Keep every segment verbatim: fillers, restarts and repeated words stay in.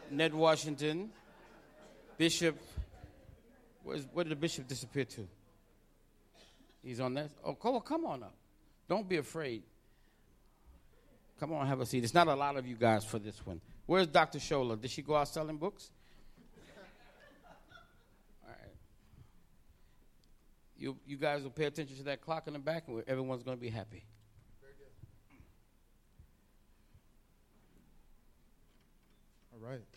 Ned Washington, Bishop. Where's, where did the bishop disappear to? He's on that. Oh, come on, come on up. Don't be afraid. Come on, have a seat. It's not a lot of you guys for this one. Where's Doctor Shola? Did she go out selling books? All right. You you guys will pay attention to that clock in the back, and everyone's going to be happy. Very good. All right.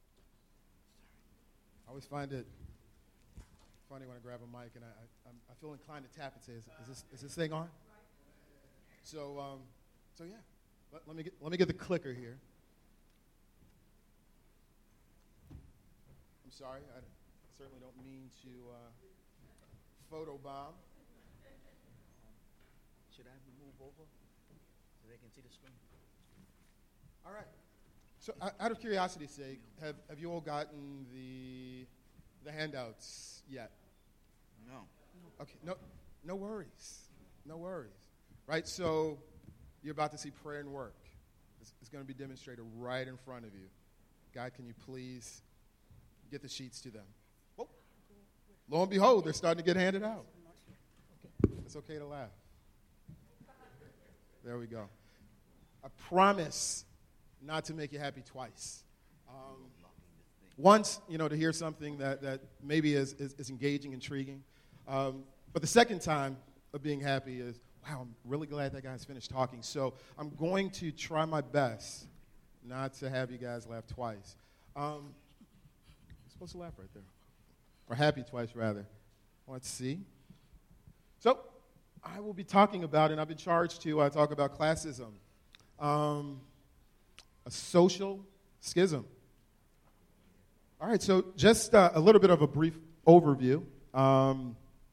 I always find it funny when I grab a mic and I I, I feel inclined to tap and say, "Is, is this is this thing on?" So um, so yeah. Let, let me get let me get the clicker here. I'm sorry, I certainly don't mean to uh, photobomb. Should I move over so they can see the screen? All right. So, uh, out of curiosity's sake, have have you all gotten the the handouts yet? No. Okay. No, no worries. No worries. Right. So, you're about to see prayer and work. It's, it's going to be demonstrated right in front of you. God, can you please get the sheets to them? Oh. Lo and behold, they're starting to get handed out. Okay. It's okay to laugh. There we go. I promise not to make you happy twice. Um, once, you know, to hear something that, that maybe is, is, is engaging, intriguing. Um, but the second time of being happy is, wow, I'm really glad that guy's finished talking. So I'm going to try my best not to have you guys laugh twice. Um, you're supposed to laugh right there. Or happy twice, rather. Let's see. So I will be talking about, and I've been charged to uh, talk about classism. Um, a social schism. All right, so just uh, a little bit of a brief overview. Um,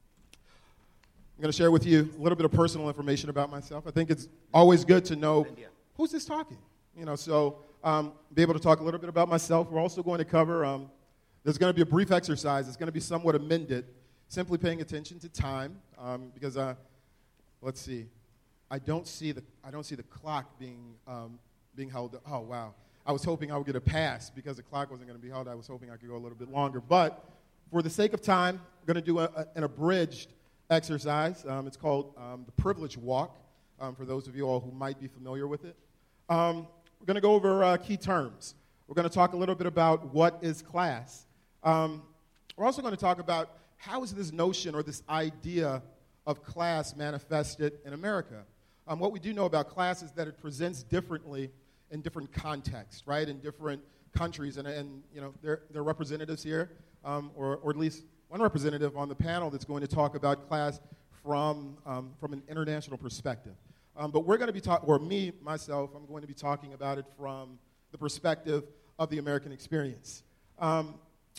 I'm going to share with you a little bit of personal information about myself. I think it's always good to know who's this talking. You know, so um, be able to talk a little bit about myself. We're also going to cover, um, there's going to be a brief exercise. It's going to be somewhat amended, simply paying attention to time, um, because, uh, let's see, I don't see the I don't see the clock being um, being held. Oh, wow. I was hoping I would get a pass because the clock wasn't going to be held. I was hoping I could go a little bit longer. But for the sake of time, I'm going to do a, a, an abridged exercise. Um, it's called um, the Privilege Walk, um, for those of you all who might be familiar with it. Um, we're going to go over uh, key terms. We're going to talk a little bit about what is class. Um, we're also going to talk about how is this notion or this idea of class manifested in America. Um, what we do know about class is that it presents differently in different contexts, right, in different countries. And, and you know, there, there are representatives here, um, or, or at least one representative on the panel that's going to talk about class from, um, from an international perspective. Um, but we're going to be talking, or me, myself, I'm going to be talking about it from the perspective of the American experience. Um,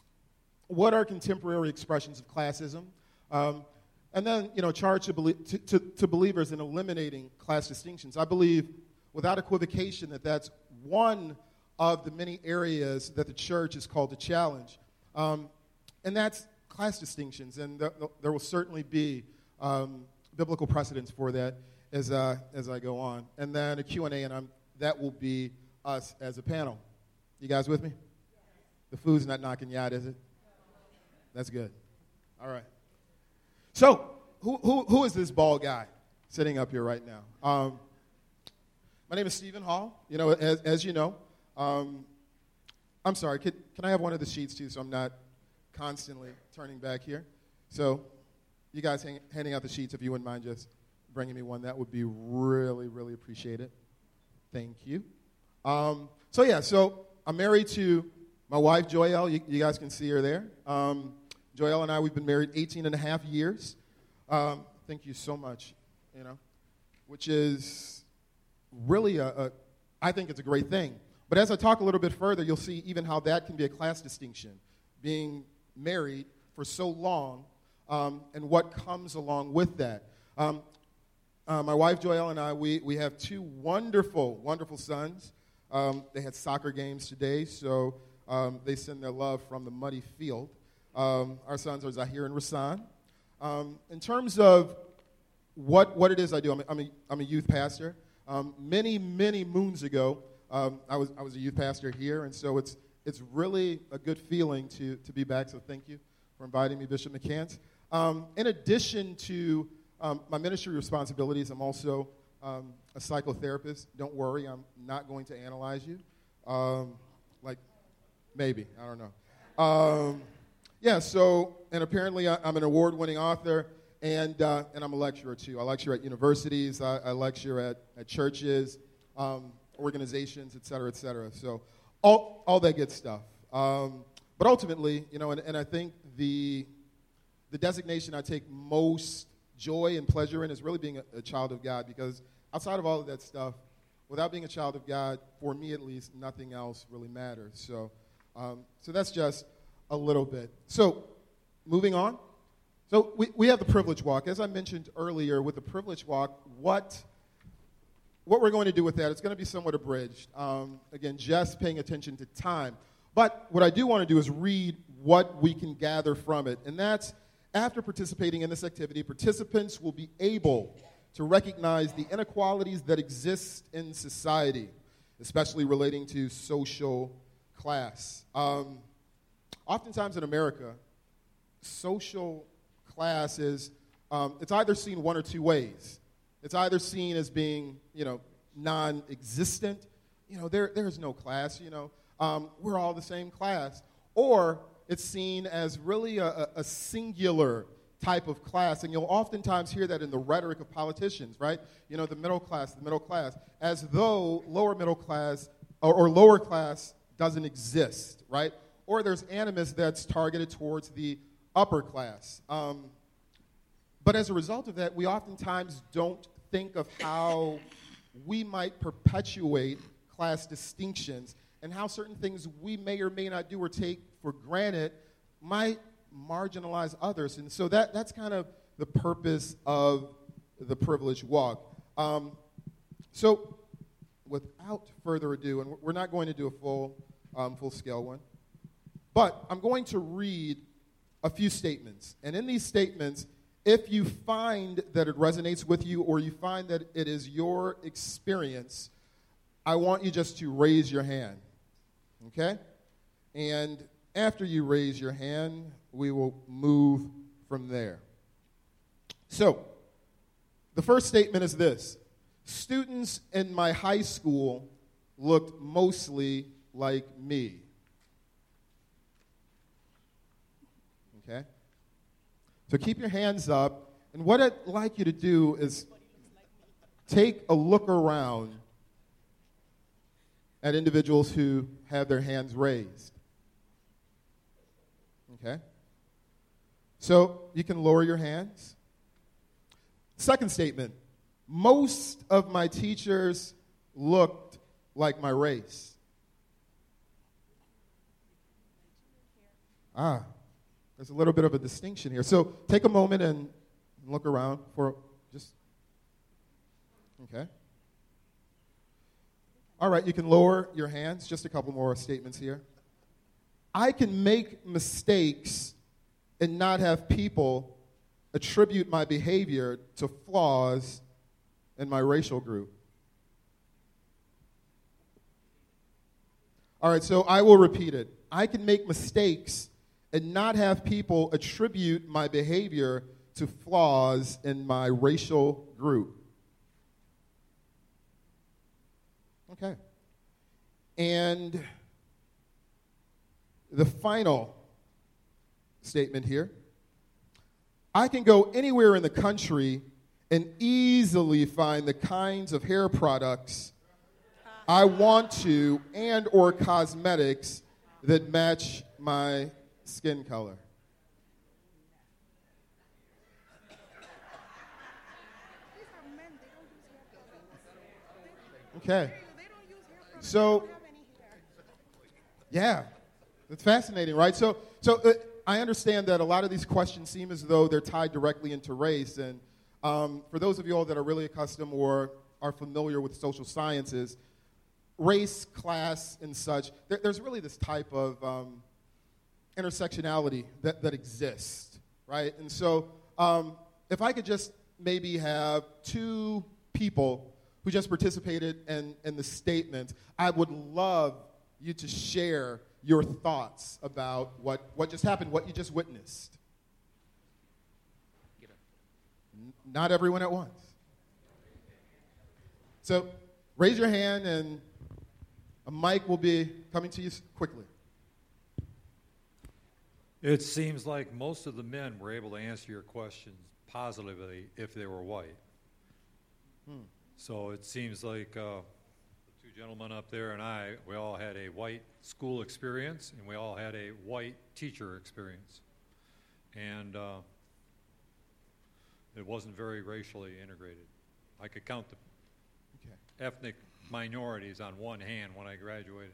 what are contemporary expressions of classism? Um, and then, you know, charge to, belie- to, to, to believers in eliminating class distinctions. I believe, without equivocation, that that's one of the many areas that the church is called to challenge. Um, and that's class distinctions, and th- th- there will certainly be um, biblical precedents for that as, uh, as I go on. And then a Q and A, and I'm, that will be us as a panel. You guys with me? The food's not knocking you out, is it? That's good. All right. So, who, who, who is this bald guy sitting up here right now? Um, my name is Stephen Hall. You know, as, as you know, um, I'm sorry, can, can I have one of the sheets too so I'm not constantly turning back here? So, you guys hang, handing out the sheets, if you wouldn't mind just bringing me one, that would be really, really appreciated. Thank you. Um, so, yeah, so I'm married to my wife, Joelle. You, you guys can see her there. Um, Joelle and I, we've been married eighteen and a half years. Um, thank you so much, you know, which is really, a, a, I think it's a great thing. But as I talk a little bit further, you'll see even how that can be a class distinction, being married for so long um, and what comes along with that. Um, uh, my wife, Joelle, and I, we, we have two wonderful, wonderful sons. Um, they had soccer games today, so um, they send their love from the muddy field. Um, our sons are Zahir and Rasan. Um, in terms of what, what it is I do, I'm a, I'm a, I'm a youth pastor. Um, many, many moons ago, um, I was I was a youth pastor here, and so it's it's really a good feeling to, to be back, so thank you for inviting me, Bishop McCants. Um, in addition to um, my ministry responsibilities, I'm also um, a psychotherapist. Don't worry, I'm not going to analyze you. Um, like, maybe, I don't know. Um, yeah, so, and apparently I, I'm an award-winning author, and uh, and I'm a lecturer, too. I lecture at universities, I, I lecture at, at churches, um, organizations, et cetera, et cetera. So all, all that good stuff. Um, but ultimately, you know, and, and I think the, the designation I take most joy and pleasure in is really being a, a child of God, because outside of all of that stuff, without being a child of God, for me at least, nothing else really matters. So, um, so that's just a little bit. So, moving on. So we, we have the Privilege Walk. As I mentioned earlier, with the Privilege Walk, what, what we're going to do with that, it's going to be somewhat abridged. Um, again, just paying attention to time. But what I do want to do is read what we can gather from it. And that's, after participating in this activity, participants will be able to recognize the inequalities that exist in society, especially relating to social class. Um, oftentimes in America, social class is, um, it's either seen one or two ways. It's either seen as being, you know, non-existent. You know, there there's no class, you know. Um, we're all the same class. Or it's seen as really a, a singular type of class, and you'll oftentimes hear that in the rhetoric of politicians, right? You know, the middle class, the middle class, as though lower middle class or, or lower class doesn't exist, right? Or there's animus that's targeted towards the upper class. Um, but as a result of that, we oftentimes don't think of how we might perpetuate class distinctions and how certain things we may or may not do or take for granted might marginalize others. And so that, that's kind of the purpose of the Privilege Walk. Um, so without further ado, and we're not going to do a full, um, full-scale one, but I'm going to read a few statements. And in these statements, if you find that it resonates with you or you find that it is your experience, I want you just to raise your hand, okay? And after you raise your hand, we will move from there. So, the first statement is this. Students in my high school looked mostly like me. Okay? So keep your hands up, and what I'd like you to do is take a look around at individuals who have their hands raised. Okay? So you can lower your hands. Second statement, most of my teachers looked like my race. Ah. There's a little bit of a distinction here. So take a moment and look around for just, okay. All right, you can lower your hands. Just a couple more statements here. I can make mistakes and not have people attribute my behavior to flaws in my racial group. All right, so I will repeat it. I can make mistakes and not have people attribute my behavior to flaws in my racial group. Okay. And the final statement here. I can go anywhere in the country and easily find the kinds of hair products I want to and or cosmetics that match my skin color. Okay. So, yeah, it's fascinating, right? So, so uh, I understand that a lot of these questions seem as though they're tied directly into race. And um, for those of you all that are really accustomed or are familiar with social sciences, race, class, and such, there, there's really this type of um, intersectionality that, that exists, right? And so um, if I could just maybe have two people who just participated in, in the statement, I would love you to share your thoughts about what, what just happened, what you just witnessed. N- not everyone at once. So raise your hand, and a mic will be coming to you quickly. It seems like most of the men were able to answer your questions positively if they were white. Hmm. So it seems like uh, the two gentlemen up there and I, we all had a white school experience, and we all had a white teacher experience. And uh, it wasn't very racially integrated. I could count the Okay. ethnic minorities on one hand when I graduated.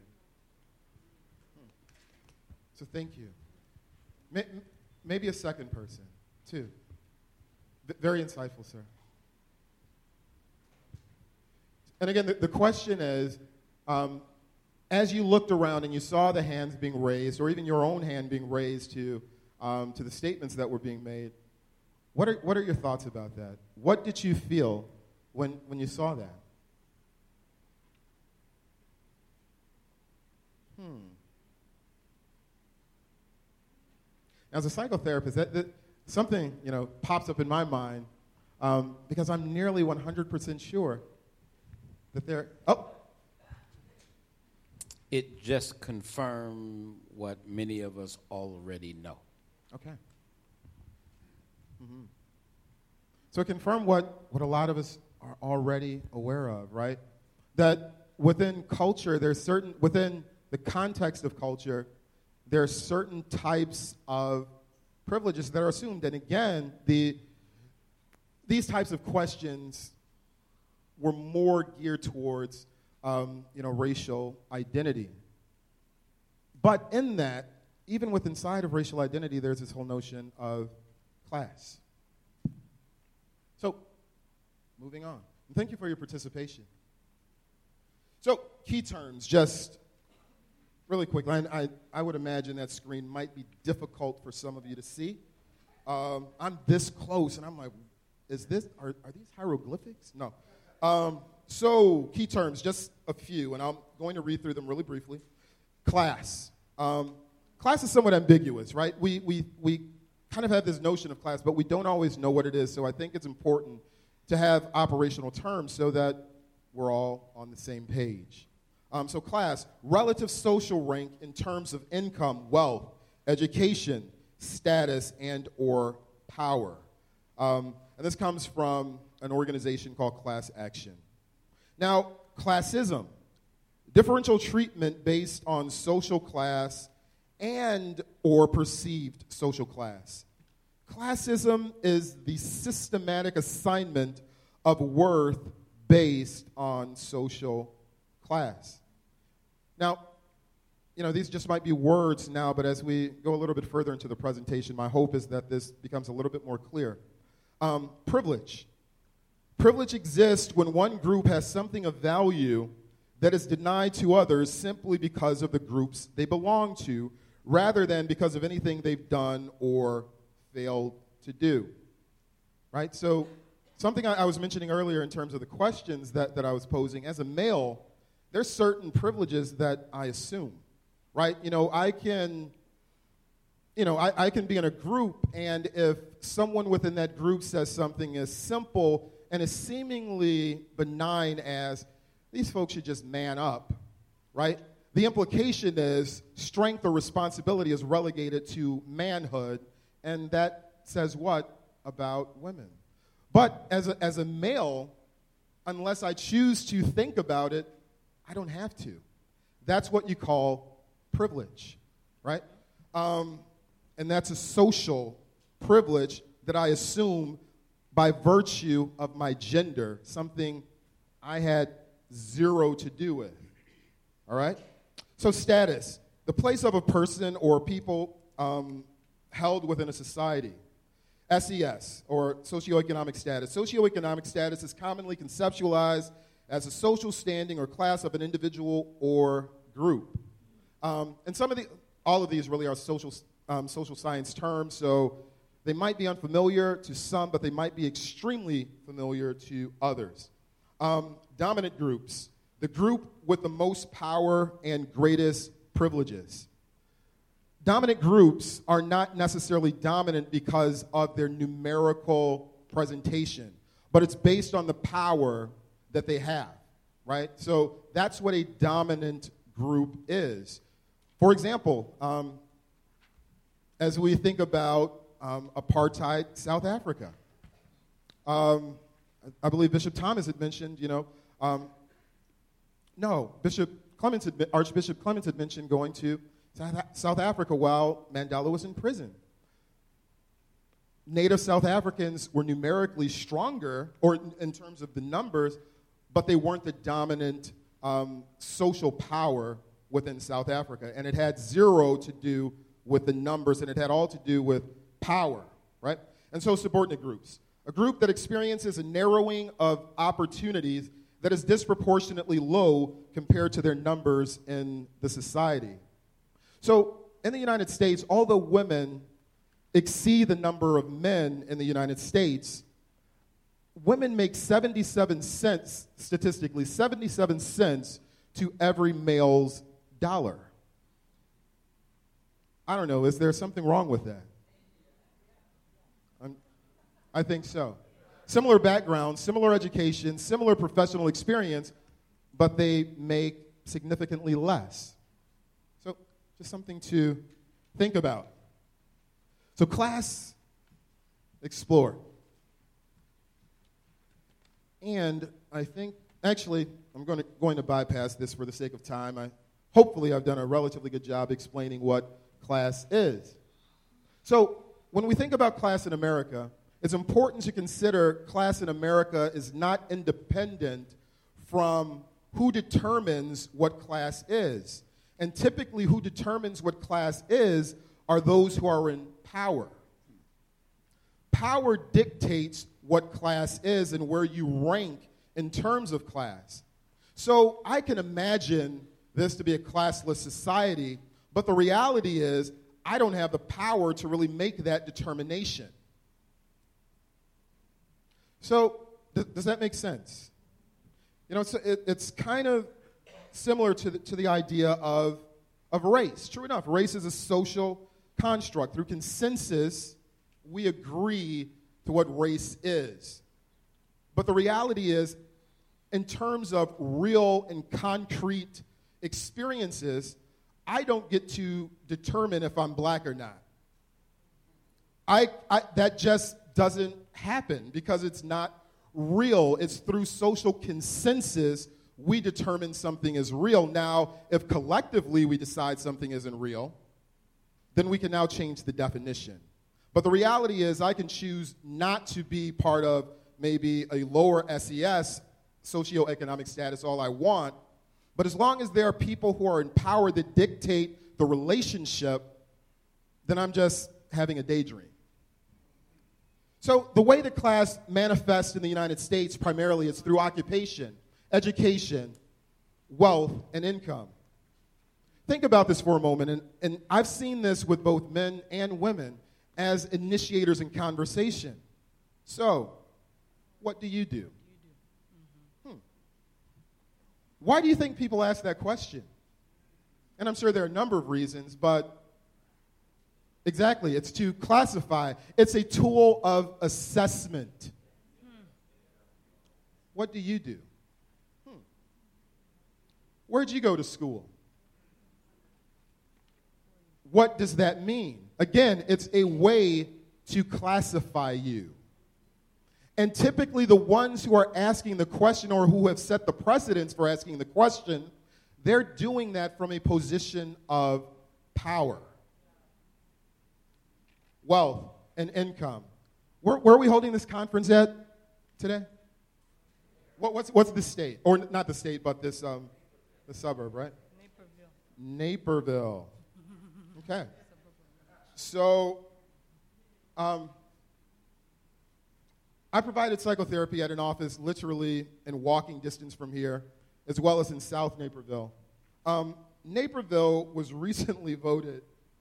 So thank you. May, maybe a second person, too. V- very insightful, sir. And again, the, the question is, um, as you looked around and you saw the hands being raised, or even your own hand being raised to, um, to the statements that were being made, what are, what are your thoughts about that? What did you feel when, when you saw that? Hmm. As a psychotherapist, that, that something, you know, pops up in my mind um, because I'm nearly one hundred percent sure that there. Oh, It just confirmed what many of us already know. okay. Mm-hmm. So it confirmed what, what a lot of us are already aware of, right? That within culture, there's certain, within the context of culture, there are certain types of privileges that are assumed. And again, the, these types of questions were more geared towards um, you know, racial identity. But in that, even with inside of racial identity, there's this whole notion of class. So, moving on. And thank you for your participation. So, key terms, just really quickly. I, I, I would imagine that screen might be difficult for some of you to see. Um, I'm this close, and I'm like, is this, are, are these hieroglyphics? No. Um, so, key terms, just a few, and I'm going to read through them really briefly. Class. Um, class is somewhat ambiguous, right? We, we, we kind of have this notion of class, but we don't always know what it is, so I think it's important to have operational terms so that we're all on the same page. Um, so class, relative social rank in terms of income, wealth, education, status, and or power. Um, and this comes from an organization called Class Action. Now, classism, differential treatment based on social class and or perceived social class. Classism is the systematic assignment of worth based on social class. Now, you know, these just might be words now, but as we go a little bit further into the presentation, my hope is that this becomes a little bit more clear. Um, privilege. Privilege exists when one group has something of value that is denied to others simply because of the groups they belong to, rather than because of anything they've done or failed to do. Right? So something I, I was mentioning earlier in terms of the questions that, that I was posing, as a male, there's certain privileges that I assume. Right? You know, I can, you know, I, I can be in a group, and if someone within that group says something as simple and as seemingly benign as, these folks should just man up, right? The implication is strength or responsibility is relegated to manhood, and that says what about women? But as a, as a male, unless I choose to think about it, I don't have to. That's what you call privilege, right? Um, and that's a social privilege that I assume by virtue of my gender, something I had zero to do with, all right? So status, the place of a person or people um, held within a society. S E S, or socioeconomic status. Socioeconomic status is commonly conceptualized as a social standing or class of an individual or group. Um, and some of the, all of these really are social, um, social science terms, so they might be unfamiliar to some, but they might be extremely familiar to others. Um, dominant groups, the group with the most power and greatest privileges. dominant groups are not necessarily dominant because of their numerical presentation, but it's based on the power that they have, right? So that's what a dominant group is. For example, um, as we think about um, apartheid South Africa, um, I believe Bishop Thomas had mentioned, you know, um, no, Bishop Clements had, Archbishop Clements had mentioned going to South Africa while Mandela was in prison. Native South Africans were numerically stronger, or in, in terms of the numbers, but they weren't the dominant um, social power within South Africa. And it had zero to do with the numbers, and it had all to do with power, right? And so subordinate groups. A group that experiences a narrowing of opportunities that is disproportionately low compared to their numbers in the society. So in the United States, although women exceed the number of men in the United States, women make seventy-seven cents, statistically, seventy-seven cents to every male's dollar. I don't know, is there something wrong with that? I'm, I think so. Similar background, similar education, similar professional experience, but they make significantly less. So just something to think about. So class explored. And I think, actually, I'm going to, going to bypass this for the sake of time. I, hopefully I've done a relatively good job explaining what class is. So when we think about class in America, it's important to consider class in America is not independent from who determines what class is. And typically who determines what class is are those who are in power. Power dictates what class is and where you rank in terms of class. So I can imagine this to be a classless society, but the reality is I don't have the power to really make that determination. So th- does that make sense? You know, it's, it, it's kind of similar to the, to the idea of, of race. True enough, race is a social construct. Through consensus, we agree to what race is. But the reality is, in terms of real and concrete experiences, I don't get to determine if I'm black or not. I, I that just doesn't happen because it's not real. It's through social consensus we determine something is real. Now, if collectively we decide something isn't real, then we can now change the definition. But the reality is I can choose not to be part of maybe a lower S E S, socioeconomic status, all I want. But as long as there are people who are in power that dictate the relationship, then I'm just having a daydream. So the way that class manifests in the United States primarily is through occupation, education, wealth, and income. Think about this for a moment, and, and I've seen this with both men and women as initiators in conversation. So, what do you do? Hmm. Why do you think people ask that question? And I'm sure there are a number of reasons, but exactly, it's to classify. It's a tool of assessment. Hmm. What do you do? Hmm. Where'd you go to school? What does that mean? Again, it's a way to classify you. And typically the ones who are asking the question or who have set the precedence for asking the question, they're doing that from a position of power. Wealth and income. Where, where are we holding this conference at today? What, what's, what's the state? Or not the state, but this um, the suburb, right? Naperville. Naperville. Okay. So, um, I provided psychotherapy at an office literally in walking distance from here, as well as in South Naperville. Um, Naperville was recently voted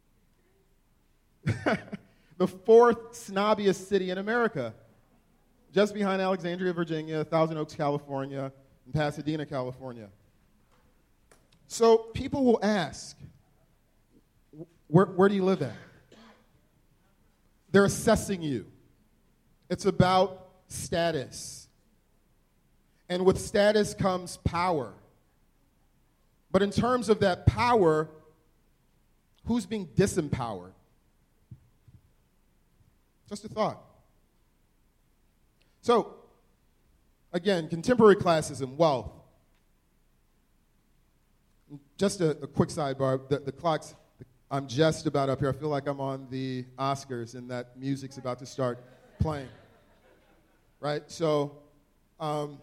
the fourth snobbiest city in America, just behind Alexandria, Virginia, Thousand Oaks, California, and Pasadena, California. So people will ask, where, where do you live at? They're assessing you. It's about status. And with status comes power. But in terms of that power, who's being disempowered? Just a thought. So, again, contemporary classism, wealth. Just a, a quick sidebar. The, the clock's, I'm just about up here. I feel like I'm on the Oscars and that music's about to start playing. Right? So, um,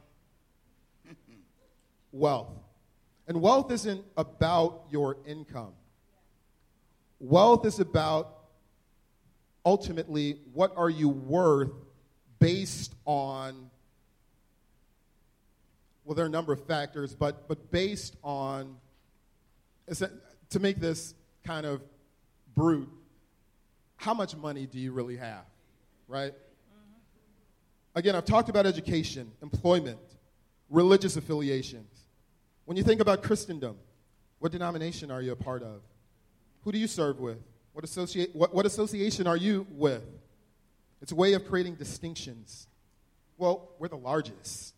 wealth. And wealth isn't about your income. Wealth is about, ultimately, what are you worth based on, well, there are a number of factors, but, but based on, to make this kind of brute, how much money do you really have, right? Mm-hmm. Again, I've talked about education, employment, religious affiliations. When you think about Christendom, what denomination are you a part of? Who do you serve with? What, associate, what, what association are you with? It's a way of creating distinctions. Well, we're the largest.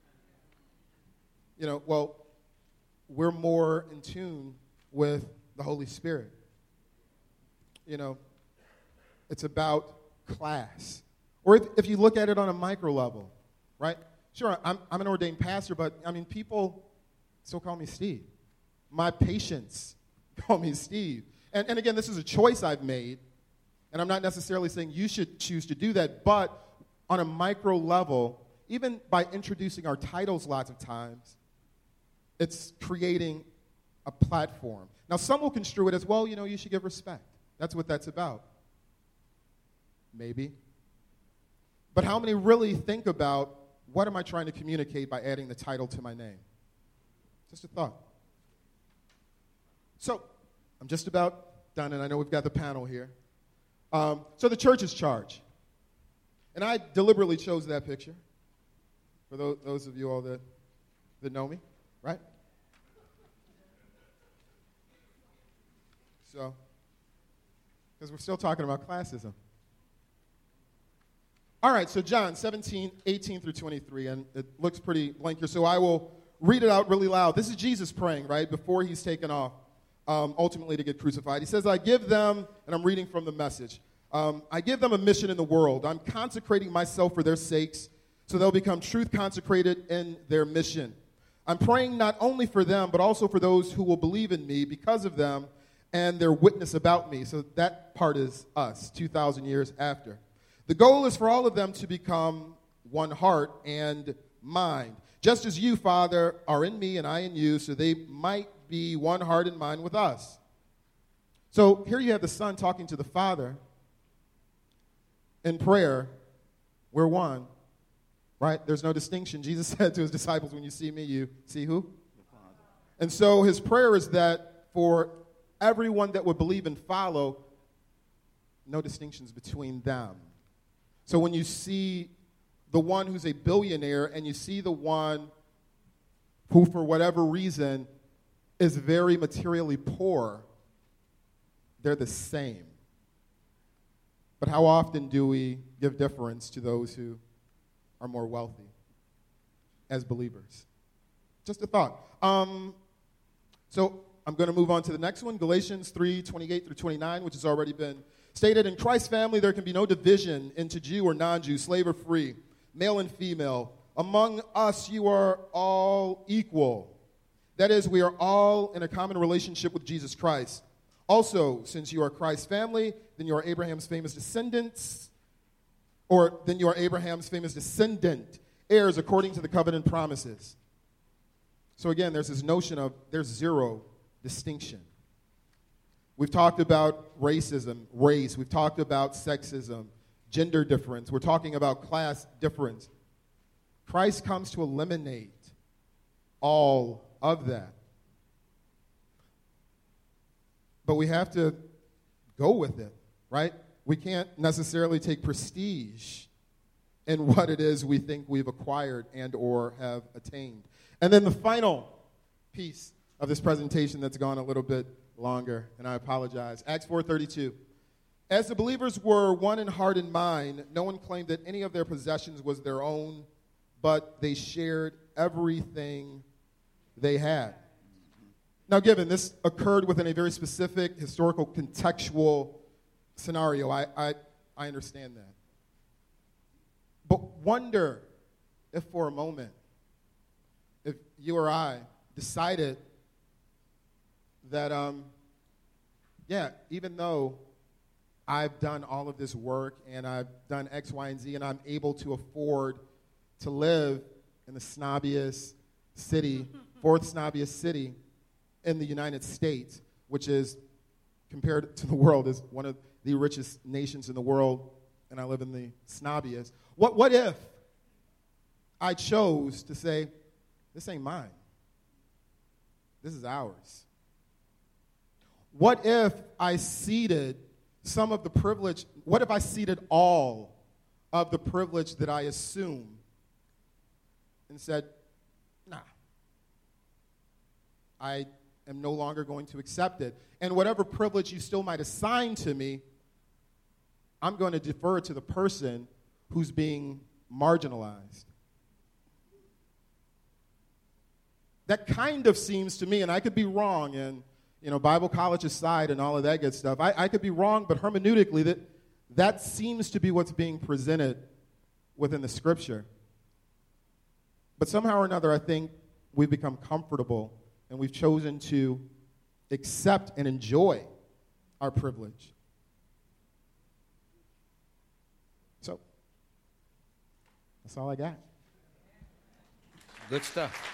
You know, well, we're more in tune with the Holy Spirit. You know, it's about class. Or if, if you look at it on a micro level, right? Sure, I'm, I'm an ordained pastor, but, I mean, people still call me Steve. My patients call me Steve. And, and again, this is a choice I've made, and I'm not necessarily saying you should choose to do that, but on a micro level, even by introducing our titles lots of times, it's creating a platform. Now, some will construe it as, well, you know, you should give respect. That's what that's about. Maybe. But how many really think about, what am I trying to communicate by adding the title to my name? Just a thought. So, I'm just about done, and I know we've got the panel here. Um, so the church's charge. And I deliberately chose that picture for those, those of you all that, that know me, right? So, because we're still talking about classism. All right, so John seventeen, eighteen through twenty-three, and it looks pretty blank here, so I will read it out really loud. This is Jesus praying, right, before he's taken off, um, ultimately to get crucified. He says, I give them, and I'm reading from the Message, um, I give them a mission in the world. I'm consecrating myself for their sakes, so they'll become truth consecrated in their mission. I'm praying not only for them, but also for those who will believe in me because of them and their witness about me. So that part is us, two thousand years after. The goal is for all of them to become one heart and mind, just as you, Father, are in me and I in you, so they might be one heart and mind with us. So here you have the Son talking to the Father in prayer. We're one, right? There's no distinction. Jesus said to his disciples, when you see me, you see who? The Father. And so his prayer is that for everyone that would believe and follow, no distinctions between them. So when you see the one who's a billionaire and you see the one who, for whatever reason, is very materially poor, they're the same. But how often do we give deference to those who are more wealthy as believers? Just a thought. Um, so I'm going to move on to the next one, Galatians three, twenty-eight through twenty-nine, which has already been stated. In Christ's family, there can be no division into Jew or non-Jew, slave or free, male and female. Among us, you are all equal. That is, we are all in a common relationship with Jesus Christ. Also, since you are Christ's family, then you are Abraham's famous descendants, or then you are Abraham's famous descendant, heirs according to the covenant promises. So again, there's this notion of there's zero distinction. We've talked about racism, race. We've talked about sexism, gender difference. We're talking about class difference. Christ comes to eliminate all of that. But we have to go with it, right? We can't necessarily take prestige in what it is we think we've acquired and or have attained. And then the final piece of this presentation that's gone a little bit longer, and I apologize. Acts four thirty-two. As the believers were one in heart and mind, no one claimed that any of their possessions was their own, but they shared everything they had. Now, given this occurred within a very specific historical contextual scenario, I, I, I understand that. But wonder if for a moment, if you or I decided that, um, yeah, even though I've done all of this work and I've done X, Y, and Z, and I'm able to afford to live in the snobbiest city, fourth snobbiest city in the United States, which is, compared to the world, is one of the richest nations in the world, and I live in the snobbiest. What, what if I chose to say, this ain't mine. This is ours. What if I ceded some of the privilege, what if I ceded all of the privilege that I assume and said, nah, I am no longer going to accept it. And whatever privilege you still might assign to me, I'm going to defer to the person who's being marginalized. That kind of seems to me, and I could be wrong, and you know, Bible college aside and all of that good stuff, I, I could be wrong, but hermeneutically, that, that seems to be what's being presented within the Scripture. But somehow or another, I think we've become comfortable and we've chosen to accept and enjoy our privilege. So, that's all I got. Good stuff.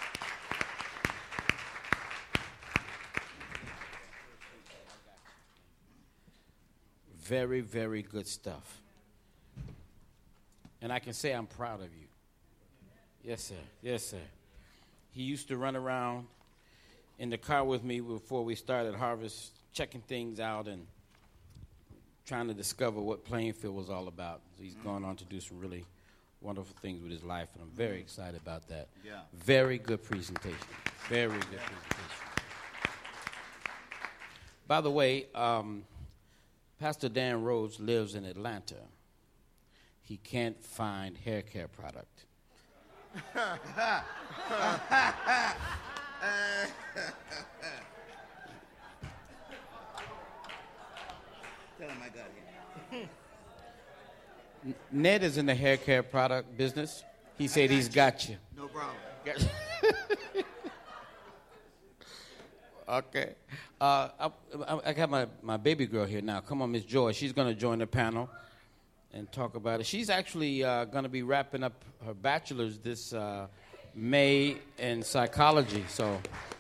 Very, very good stuff. And I can say I'm proud of you. Yes, sir. Yes, sir. He used to run around in the car with me before we started Harvest, checking things out and trying to discover what Plainfield was all about. So he's gone on to do some really wonderful things with his life, and I'm very excited about that. Yeah. Very good presentation. Very good presentation. By the way, um, Pastor Dan Rhodes lives in Atlanta. He can't find hair care product. Tell him I got him. Ned is in the hair care product business. He said he's got you. No problem. Okay. Uh, I, I, I got my, my baby girl here now. Come on, Miss Joy. She's going to join the panel and talk about it. She's actually uh, going to be wrapping up her bachelor's this uh, May in psychology. So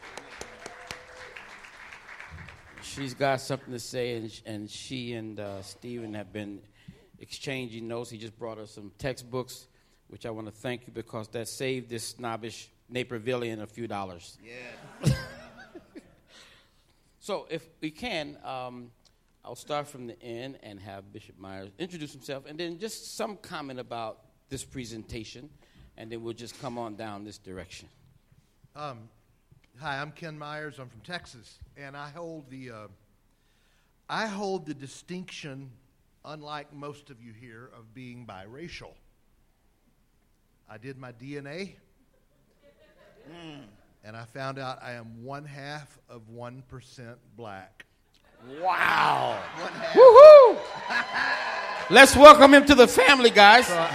she's got something to say, and, and she and uh, Stephen have been exchanging notes. He just brought us some textbooks, which I want to thank you because that saved this snobbish Napervillian a few dollars. Yeah. So if we can, um, I'll start from the end and have Bishop Myers introduce himself, and then just some comment about this presentation, and then we'll just come on down this direction. Um, hi, I'm Ken Myers. I'm from Texas, and I hold the uh, I hold the distinction, unlike most of you here, of being biracial. I did my D N A, mm. and I found out I am one half of one percent black. Wow! Woohoo! Let's welcome him to the family, guys. So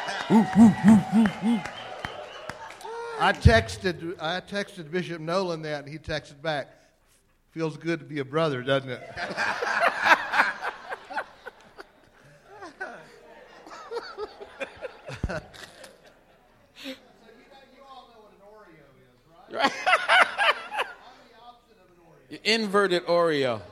I texted I texted Bishop Nolan that, and he texted back, "Feels good to be a brother, doesn't it?" Right. Inverted Oreo.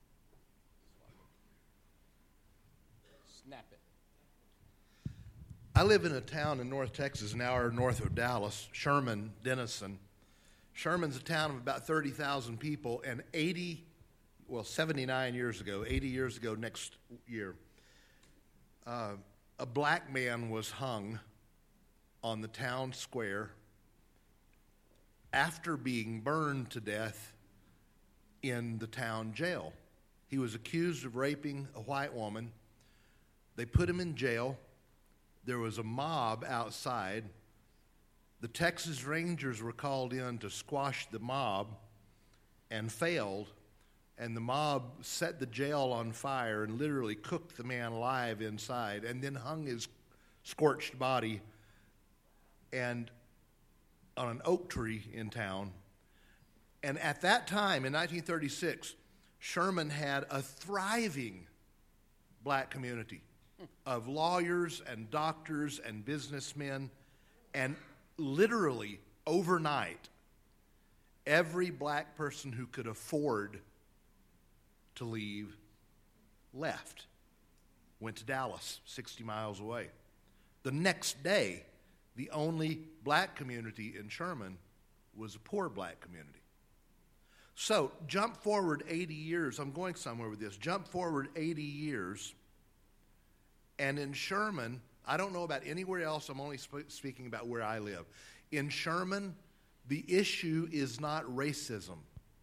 Snap it. I live in a town in North Texas, an hour north of Dallas, Sherman, Denison. Sherman's a town of about thirty thousand people, and eighty, well, seventy-nine years ago, eighty years ago next year, uh, a black man was hung on the town square after being burned to death in the town jail. He was accused of raping a white woman. They put him in jail. There was a mob outside. The Texas Rangers were called in to squash the mob and failed, and the mob set the jail on fire and literally cooked the man alive inside and then hung his scorched body and on an oak tree in town. And at that time, in nineteen thirty-six, Sherman had a thriving black community of lawyers and doctors and businessmen, and literally overnight, every black person who could afford to leave left, went to Dallas, sixty miles away. The next day, the only black community in Sherman was a poor black community. So, jump forward eighty years. I'm going somewhere with this. Jump forward eighty years, and in Sherman, I don't know about anywhere else. I'm only sp- speaking about where I live. In Sherman, the issue is not racism.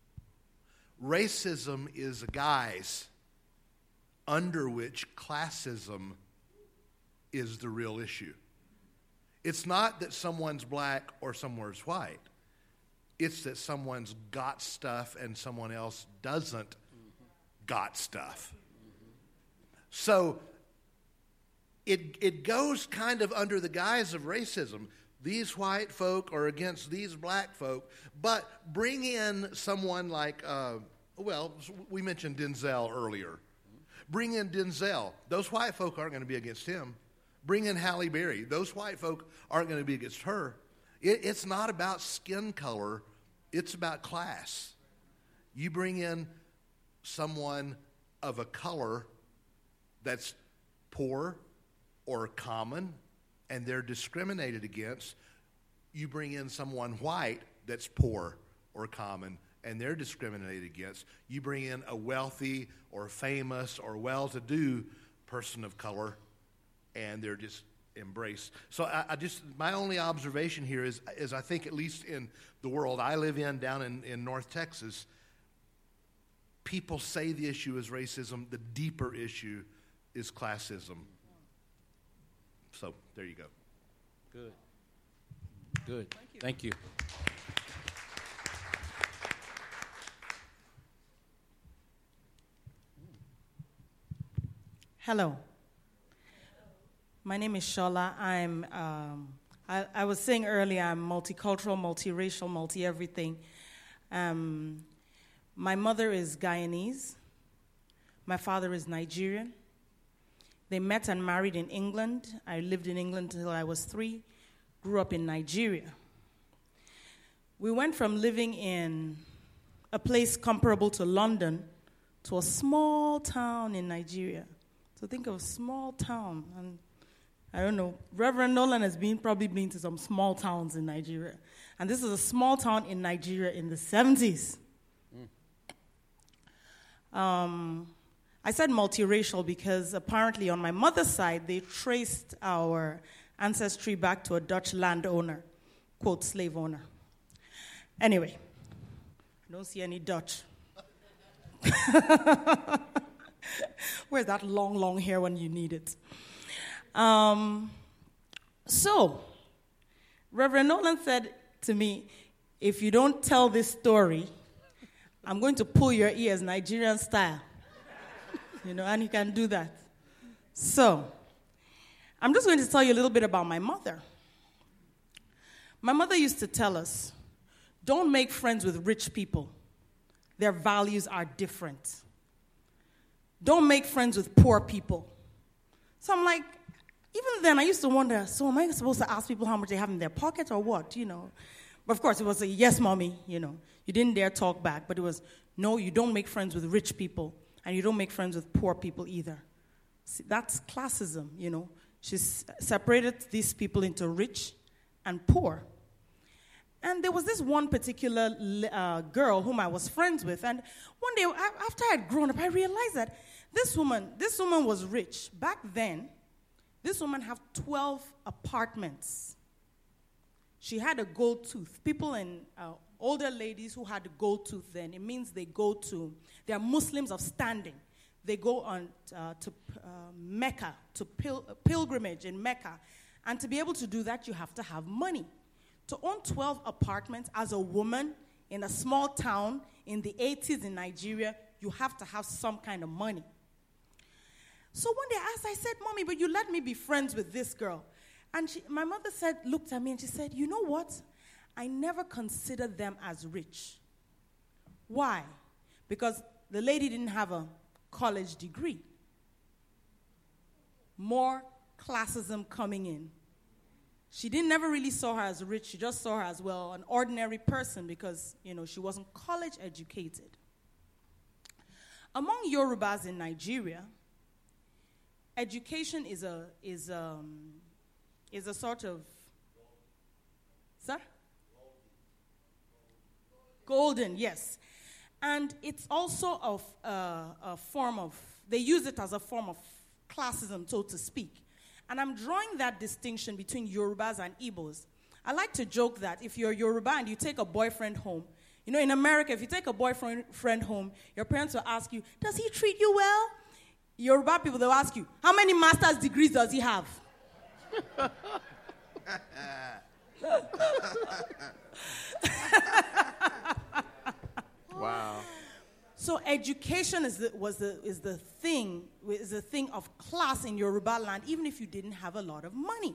Racism is a guise under which classism is the real issue. It's not that someone's black or someone's white. It's that someone's got stuff and someone else doesn't got stuff. So it it goes kind of under the guise of racism. These white folk are against these black folk, but bring in someone like, uh, well, we mentioned Denzel earlier. Bring in Denzel. Those white folk aren't going to be against him. Bring in Halle Berry. Those white folk aren't going to be against her. It, it's not about skin color. It's about class. You bring in someone of a color that's poor or common, and they're discriminated against. You bring in someone white that's poor or common, and they're discriminated against. You bring in a wealthy or famous or well-to-do person of color, and they're just embraced. So I, I just, my only observation here is, is I think at least in the world I live in, down in, in North Texas, people say the issue is racism. The deeper issue is classism. So there you go. Good. Good. Thank you. Thank you. Hello. My name is Shola. I'm. Um, I, I was saying earlier, I'm multicultural, multiracial, multi-everything. Um, my mother is Guyanese. My father is Nigerian. They met and married in England. I lived in England until I was three. Grew up in Nigeria. We went from living in a place comparable to London to a small town in Nigeria. So think of a small town. And I don't know, Reverend Nolan has been probably been to some small towns in Nigeria. And this is a small town in Nigeria in the seventies. Mm. Um, I said multiracial because apparently on my mother's side, they traced our ancestry back to a Dutch landowner, quote, slave owner. Anyway, I don't see any Dutch. Where's that long, long hair when you need it? Um, so, Reverend Nolan said to me, if you don't tell this story, I'm going to pull your ears Nigerian style. You know, and you can do that. So, I'm just going to tell you a little bit about my mother. My mother used to tell us, don't make friends with rich people. Their values are different. Don't make friends with poor people. So I'm like, even then I used to wonder, so am I supposed to ask people how much they have in their pocket or what, you know? But of course it was a yes, mommy, you know. You didn't dare talk back, but it was, no, you don't make friends with rich people, and you don't make friends with poor people either. See, that's classism, you know. She s- separated these people into rich and poor. And there was this one particular uh, girl whom I was friends with. And one day, after I had grown up, I realized that this woman, this woman was rich. Back then, this woman had twelve apartments. She had a gold tooth. People in uh, older ladies who had a gold tooth then, it means they go to, they are Muslims of standing. They go on uh, to uh, Mecca, to pil- pilgrimage in Mecca. And to be able to do that, you have to have money. To own twelve apartments as a woman in a small town in the eighties in Nigeria, you have to have some kind of money. So one day I asked, I said, Mommy, but you let me be friends with this girl. And she, my mother said, looked at me and she said, you know what? I never considered them as rich. Why? Because the lady didn't have a college degree. More classism coming in. She didn't never really saw her as rich. She just saw her as, well, an ordinary person because, you know, she wasn't college educated. Among Yorubas in Nigeria, education is a is um is a sort of sir? Golden, yes. And it's also of uh, a form of, they use it as a form of classism, so to speak. And I'm drawing that distinction between Yorubas and Igbos. I like to joke that if you're Yoruba and you take a boyfriend home, you know, in America, if you take a boyfriend friend home, your parents will ask you, does he treat you well? Yoruba people, they'll ask you, how many master's degrees does he have? Wow. So education is the, was the, is the thing, is the thing of class in Yoruba land, even if you didn't have a lot of money.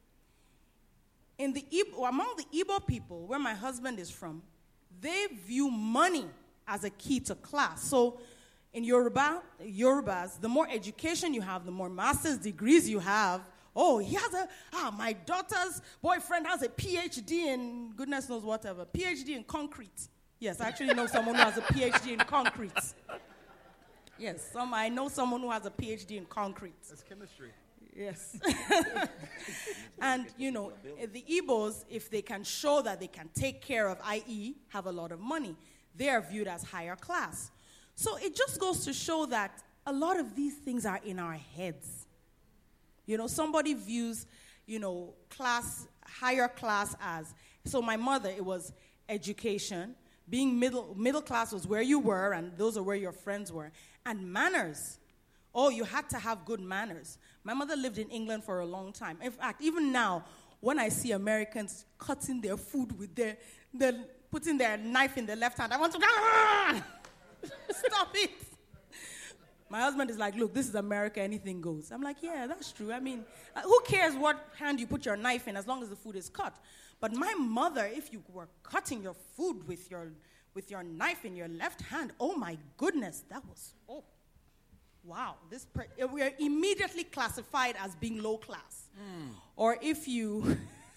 In the Igbo, among the Igbo people, where my husband is from, they view money as a key to class. So in Yoruba, Yorubas, the more education you have, the more master's degrees you have. Oh, he has a, ah, my daughter's boyfriend has a P H D in goodness knows whatever, P H D in concrete. Yes, I actually know someone who has a P H D in concrete. Yes, some, I know someone who has a P H D in concrete. That's chemistry. Yes. And, you know, the Igbos, if they can show that they can take care of, that is, have a lot of money, they are viewed as higher class. So it just goes to show that a lot of these things are in our heads. You know, somebody views, you know, class, higher class as, so my mother, it was education. Being middle middle class was where you were, and those are where your friends were. And manners. Oh, you had to have good manners. My mother lived in England for a long time. In fact, even now, when I see Americans cutting their food with their, their putting their knife in their left hand, I want to go, ah! Stop it. My husband is like, look, this is America, anything goes. I'm like, yeah, that's true. I mean, uh, who cares what hand you put your knife in as long as the food is cut? But my mother, if you were cutting your food with your with your knife in your left hand, oh my goodness, that was, oh, wow. This per- we are immediately classified as being low class. Mm. Or if you,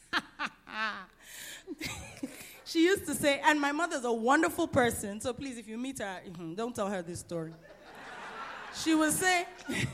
she used to say, and my mother's a wonderful person, so please, if you meet her, don't tell her this story. She would say,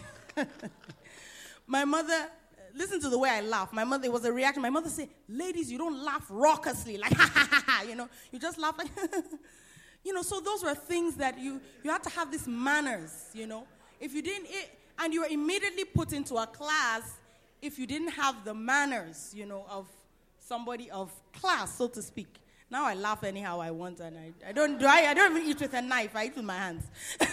my mother, listen to the way I laugh. My mother, it was a reaction. My mother said, ladies, you don't laugh raucously, like, ha, ha, ha, ha, you know. You just laugh like, you know, so those were things that you, you had to have these manners, you know. If you didn't, it, and you were immediately put into a class if you didn't have the manners, you know, of somebody of class, so to speak. Now I laugh anyhow I want, and I, I don't do I, I don't even eat with a knife. I eat with my hands.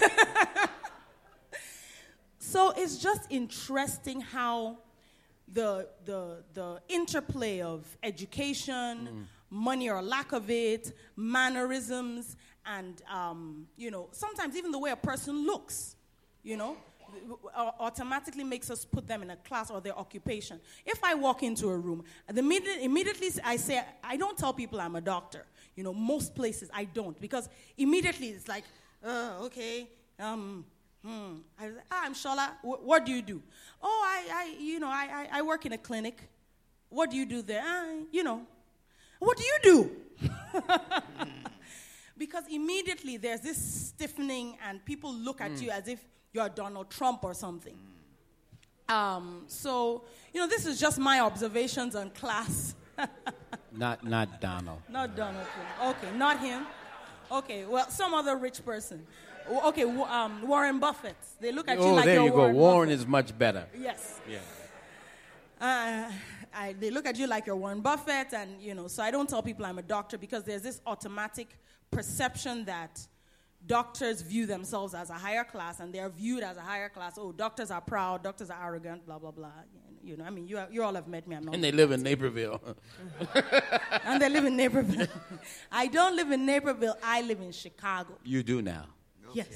So it's just interesting how the the the interplay of education, mm. money or lack of it, mannerisms, and um, you know, sometimes even the way a person looks, you know, automatically makes us put them in a class or their occupation. If I walk into a room, the immediately, immediately I say, I don't tell people I'm a doctor. You know, most places I don't, because immediately it's like, uh, okay, um, hmm. I, ah, I'm Shola. W- what do you do? Oh, I, I you know, I, I, I work in a clinic. What do you do there? Uh, you know, what do you do? Because immediately there's this stiffening, and people look at mm. you as if you're Donald Trump or something. Um, so, you know, this is just my observations on class. Not not Donald. Not Donald Trump. Okay, not him. Okay, well, some other rich person. W- Okay, w- um, Warren Buffett. They look at you Oh, like there you're you go. Warren, Warren Buffett. is much better. Yes. Yeah. Uh, I, they look at you like you're Warren Buffett, and, you know, so I don't tell people I'm a doctor because there's this automatic perception that doctors view themselves as a higher class, and they're viewed as a higher class. Oh, doctors are proud, doctors are arrogant, blah, blah, blah. You know, I mean, you, you all have met me. I'm not. And they live in Naperville. And they live in Naperville. I don't live in Naperville. I live in Chicago. You do now. Yes.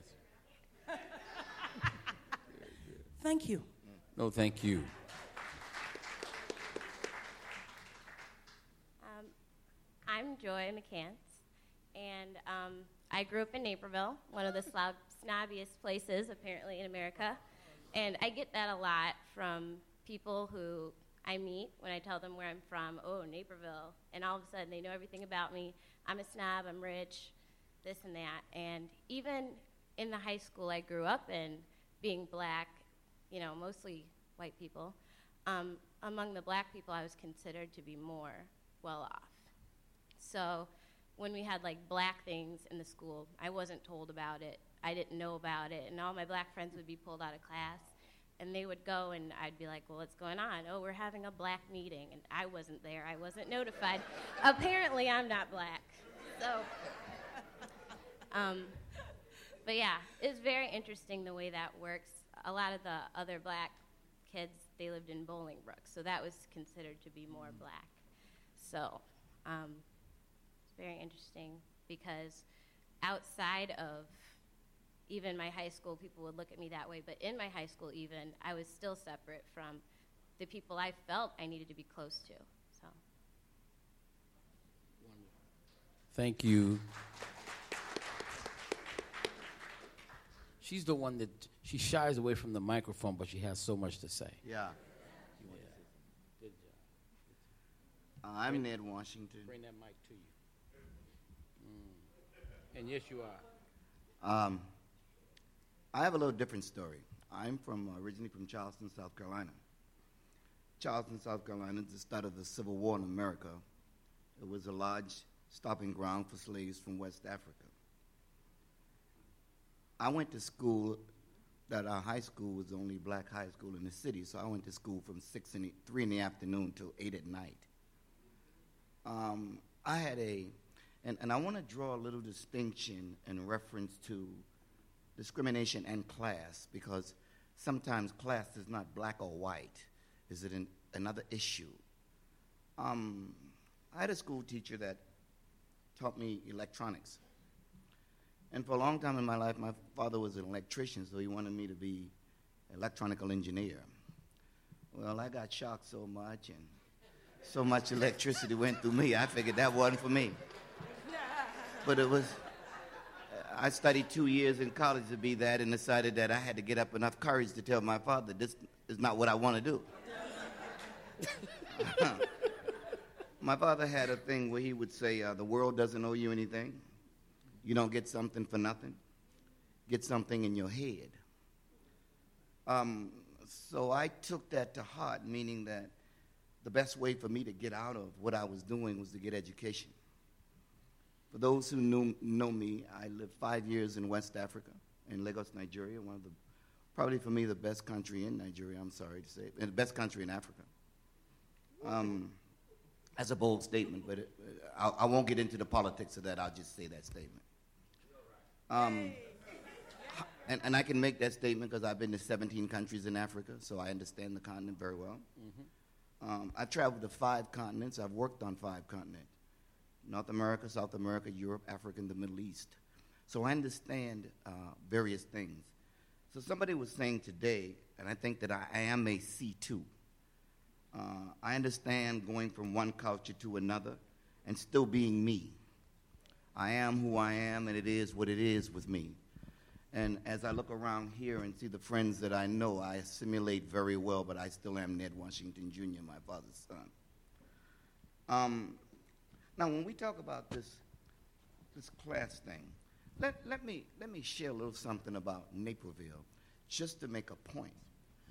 Thank you. No, thank you. Um, I'm Joy McCants, and um, I grew up in Naperville, one of the slob- snobbiest places apparently in America, and I get that a lot from people who I meet when I tell them where I'm from. Oh, Naperville, and all of a sudden they know everything about me. I'm a snob, I'm rich, this and that, and even in the high school I grew up in, being black, you know, mostly white people, um, among the black people I was considered to be more well off. So when we had like black things in the school, I wasn't told about it. I didn't know about it, and all my black friends would be pulled out of class, and they would go, and I'd be like, well, what's going on? Oh, we're having a black meeting, and I wasn't there. I wasn't notified. Apparently, I'm not black. So, um, but yeah, it's very interesting the way that works. A lot of the other black kids, they lived in Bolingbrook, so that was considered to be more black. So um, it's very interesting because outside of even my high school, people would look at me that way, but in my high school even, I was still separate from the people I felt I needed to be close to. So. Thank you. She's the one that, she shies away from the microphone, but she has so much to say. Yeah. Good job. Uh, I'm Ned Washington. Bring that mic to you. Mm. And yes, you are. Um, I have a little different story. I'm from uh, originally from Charleston, South Carolina. Charleston, South Carolina is the start of the Civil War in America. It was a large stopping ground for slaves from West Africa. I went to school, that our high school was the only black high school in the city, so I went to school from six in the, three in the afternoon till eight at night. Um, I had a, and, and I want to draw a little distinction in reference to discrimination and class, because sometimes class is not black or white. Is it an, another issue? Um, I had a school teacher that taught me electronics. And for a long time in my life, my father was an electrician, so he wanted me to be an electronical engineer. Well, I got shocked so much, and so much electricity went through me, I figured that wasn't for me. But it was, I studied two years in college to be that, and decided that I had to get up enough courage to tell my father, this is not what I want to do. My father had a thing where he would say, uh, the world doesn't owe you anything. You don't get something for nothing. Get something in your head. Um, so I took that to heart, meaning that the best way for me to get out of what I was doing was to get education. For those who knew, know me, I lived five years in West Africa, in Lagos, Nigeria, one of the, probably for me, the best country in Nigeria, I'm sorry to say, and the best country in Africa. Um, that's a bold statement, but it, I, I won't get into the politics of that. I'll just say that statement. Um, and, and I can make that statement because I've been to seventeen countries in Africa, so I understand the continent very well. Mm-hmm. um, I've traveled to five continents. I've worked on five continents: North America, South America, Europe, Africa, and the Middle East. So I understand uh, various things. So somebody was saying today, and I think that I, I am a C two. Uh, I understand going from one culture to another and still being me. I am who I am, and it is what it is with me. And as I look around here and see the friends that I know, I assimilate very well, but I still am Ned Washington Junior, my father's son. Um, now, when we talk about this, this class thing, let, let, me, let me share a little something about Naperville, just to make a point.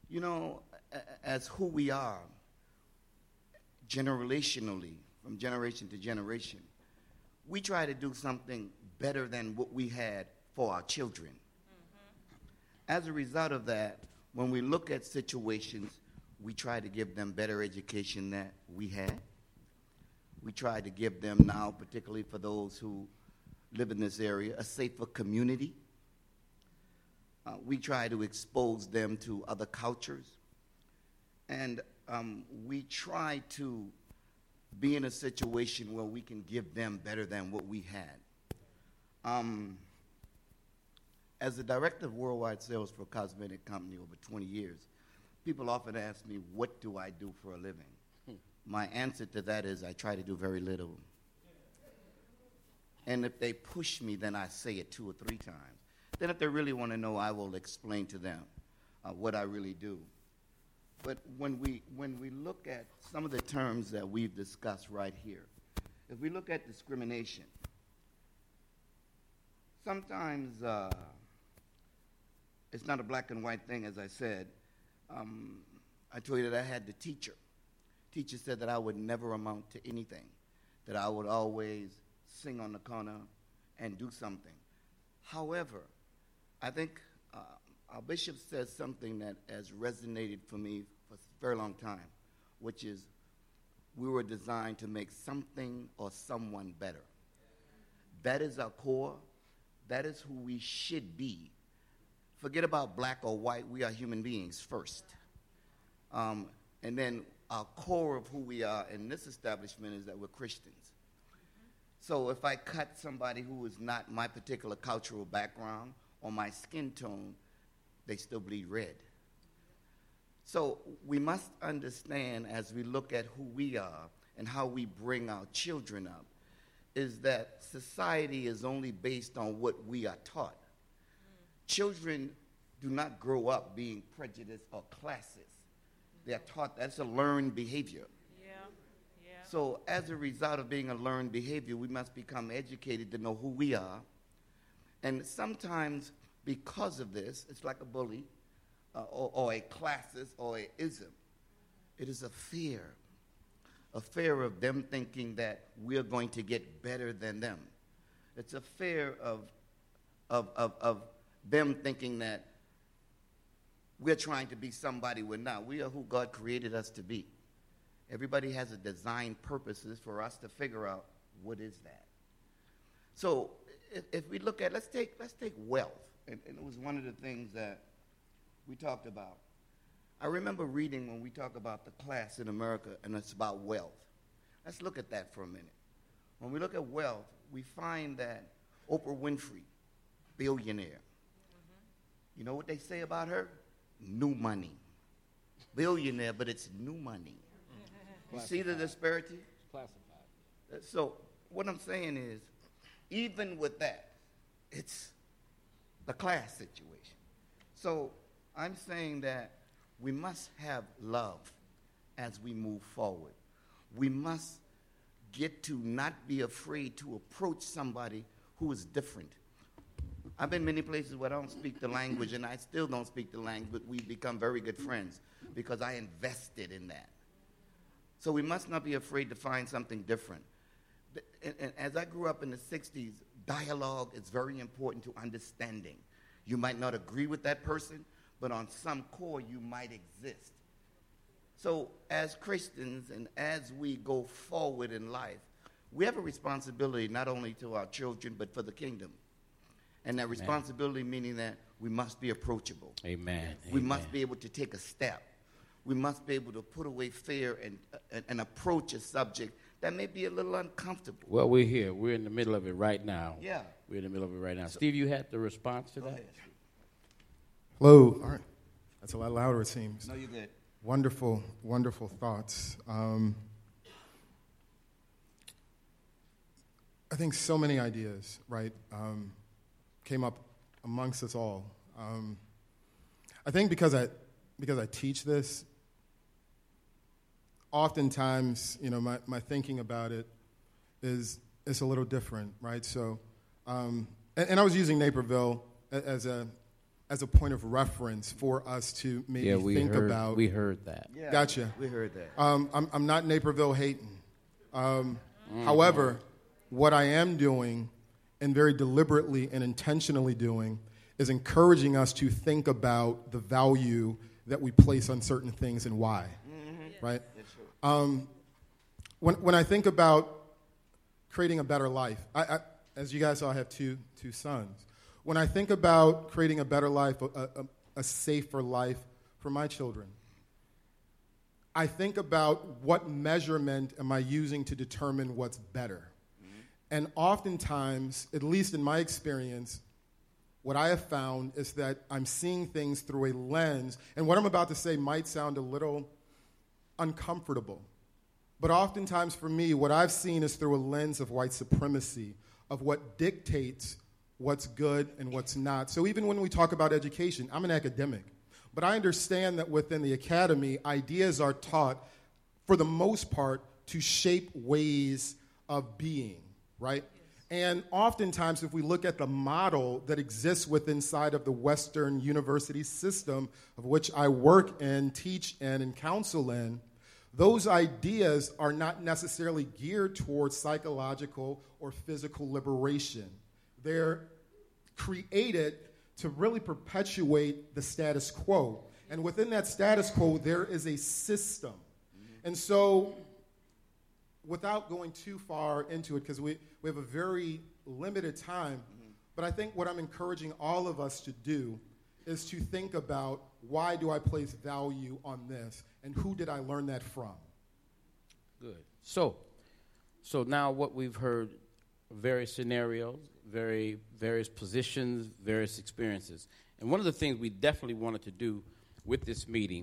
You know, a- as who we are, generationally, from generation to generation, we try to do something better than what we had for our children. As a result of that, when we look at situations, we try to give them better education than we had. We try to give them now, particularly for those who live in this area, a safer community. Uh, we try to expose them to other cultures. And um, we try to be in a situation where we can give them better than what we had. Um, as the director of worldwide sales for a cosmetic company over twenty years, people often ask me, what do I do for a living? Hmm. My answer to that is I try to do very little. And if they push me, then I say it two or three times. Then if they really want to know, I will explain to them uh, what I really do. But when we, when we look at some of the terms that we've discussed right here, if we look at discrimination, sometimes uh, it's not a black and white thing, as I said. Um, I told you that I had the teacher. Teacher said that I would never amount to anything, that I would always sing on the corner and do something. However, I think uh, our bishop says something that has resonated for me for a very long time, which is we were designed to make something or someone better. That is our core. That is who we should be. Forget about black or white. We are human beings first. Um, and then our core of who we are in this establishment is that we're Christians. So if I cut somebody who is not my particular cultural background or my skin tone, they still bleed red. So we must understand as we look at who we are and how we bring our children up is that society is only based on what we are taught. Children do not grow up being prejudiced or classist. They are taught that's a learned behavior. Yeah, yeah. So as a result of being a learned behavior, we must become educated to know who we are. And sometimes because of this, it's like a bully uh, or, or a classist or a ism. It is a fear, a fear of them thinking that we're going to get better than them. It's a fear of, of, of, of them thinking that we're trying to be somebody we're not. We are who God created us to be. Everybody has a design purposes for us to figure out what is that. So if, if we look at, let's take, let's take wealth. And, and it was one of the things that we talked about. I remember reading when we talk about the class in America, and it's about wealth. Let's look at that for a minute. When we look at wealth, we find that Oprah Winfrey, billionaire. Mm-hmm. You know what they say about her? New money. Billionaire, but it's new money. You see the disparity? Classified. So what I'm saying is, even with that, it's the class situation. So I'm saying that we must have love as we move forward. We must get to not be afraid to approach somebody who is different. I've been many places where I don't speak the language, and I still don't speak the language, but we've become very good friends because I invested in that. So we must not be afraid to find something different. And, and as I grew up in the sixties, dialogue is very important to understanding. You might not agree with that person, but on some core you might exist. So as Christians and as we go forward in life, we have a responsibility not only to our children, but for the kingdom. And that responsibility meaning that we must be approachable. Amen. We Amen. must be able to take a step. We must be able to put away fear and, uh, and approach a subject that may be a little uncomfortable. Well, we're here. We're in the middle of it right now. Yeah. We're in the middle of it right now. Steve, you had the response to Go that? ahead. Hello. All right. That's a lot louder, it seems. No, you're good. Wonderful, wonderful thoughts. Um, I think so many ideas, right, um, came up amongst us all. Um, I think because I because I teach this, oftentimes, you know, my, my thinking about it is is a little different, right? So, um, and, and I was using Naperville as a as a point of reference for us to maybe Yeah, we think heard, about. we heard that. Yeah, Gotcha. We heard that. Um, I'm, I'm not Naperville hating. Um, mm-hmm. However, what I am doing, and very deliberately and intentionally doing, is encouraging us to think about the value that we place on certain things and why. Mm-hmm. Right? Um, when, when I think about creating a better life, I, I, as you guys all have two, two sons, when I think about creating a better life, a, a, a safer life for my children, I think about what measurement am I using to determine what's better. Mm-hmm. And oftentimes, at least in my experience, what I have found is that I'm seeing things through a lens, and what I'm about to say might sound a little uncomfortable, but oftentimes for me, what I've seen is through a lens of white supremacy, of what dictates what's good and what's not. So even when we talk about education, I'm an academic. But I understand that within the academy, ideas are taught, for the most part, to shape ways of being, right? And oftentimes, if we look at the model that exists within inside of the Western university system, of which I work in, teach in, and counsel in, those ideas are not necessarily geared towards psychological or physical liberation. They're created to really perpetuate the status quo. And within that status quo, there is a system. Mm-hmm. And so, without going too far into it, because we, we have a very limited time, mm-hmm. but I think what I'm encouraging all of us to do is to think about, why do I place value on this, and who did I learn that from? Good. So, so now what we've heard, various scenarios, very various positions, various experiences. And one of the things we definitely wanted to do with this meeting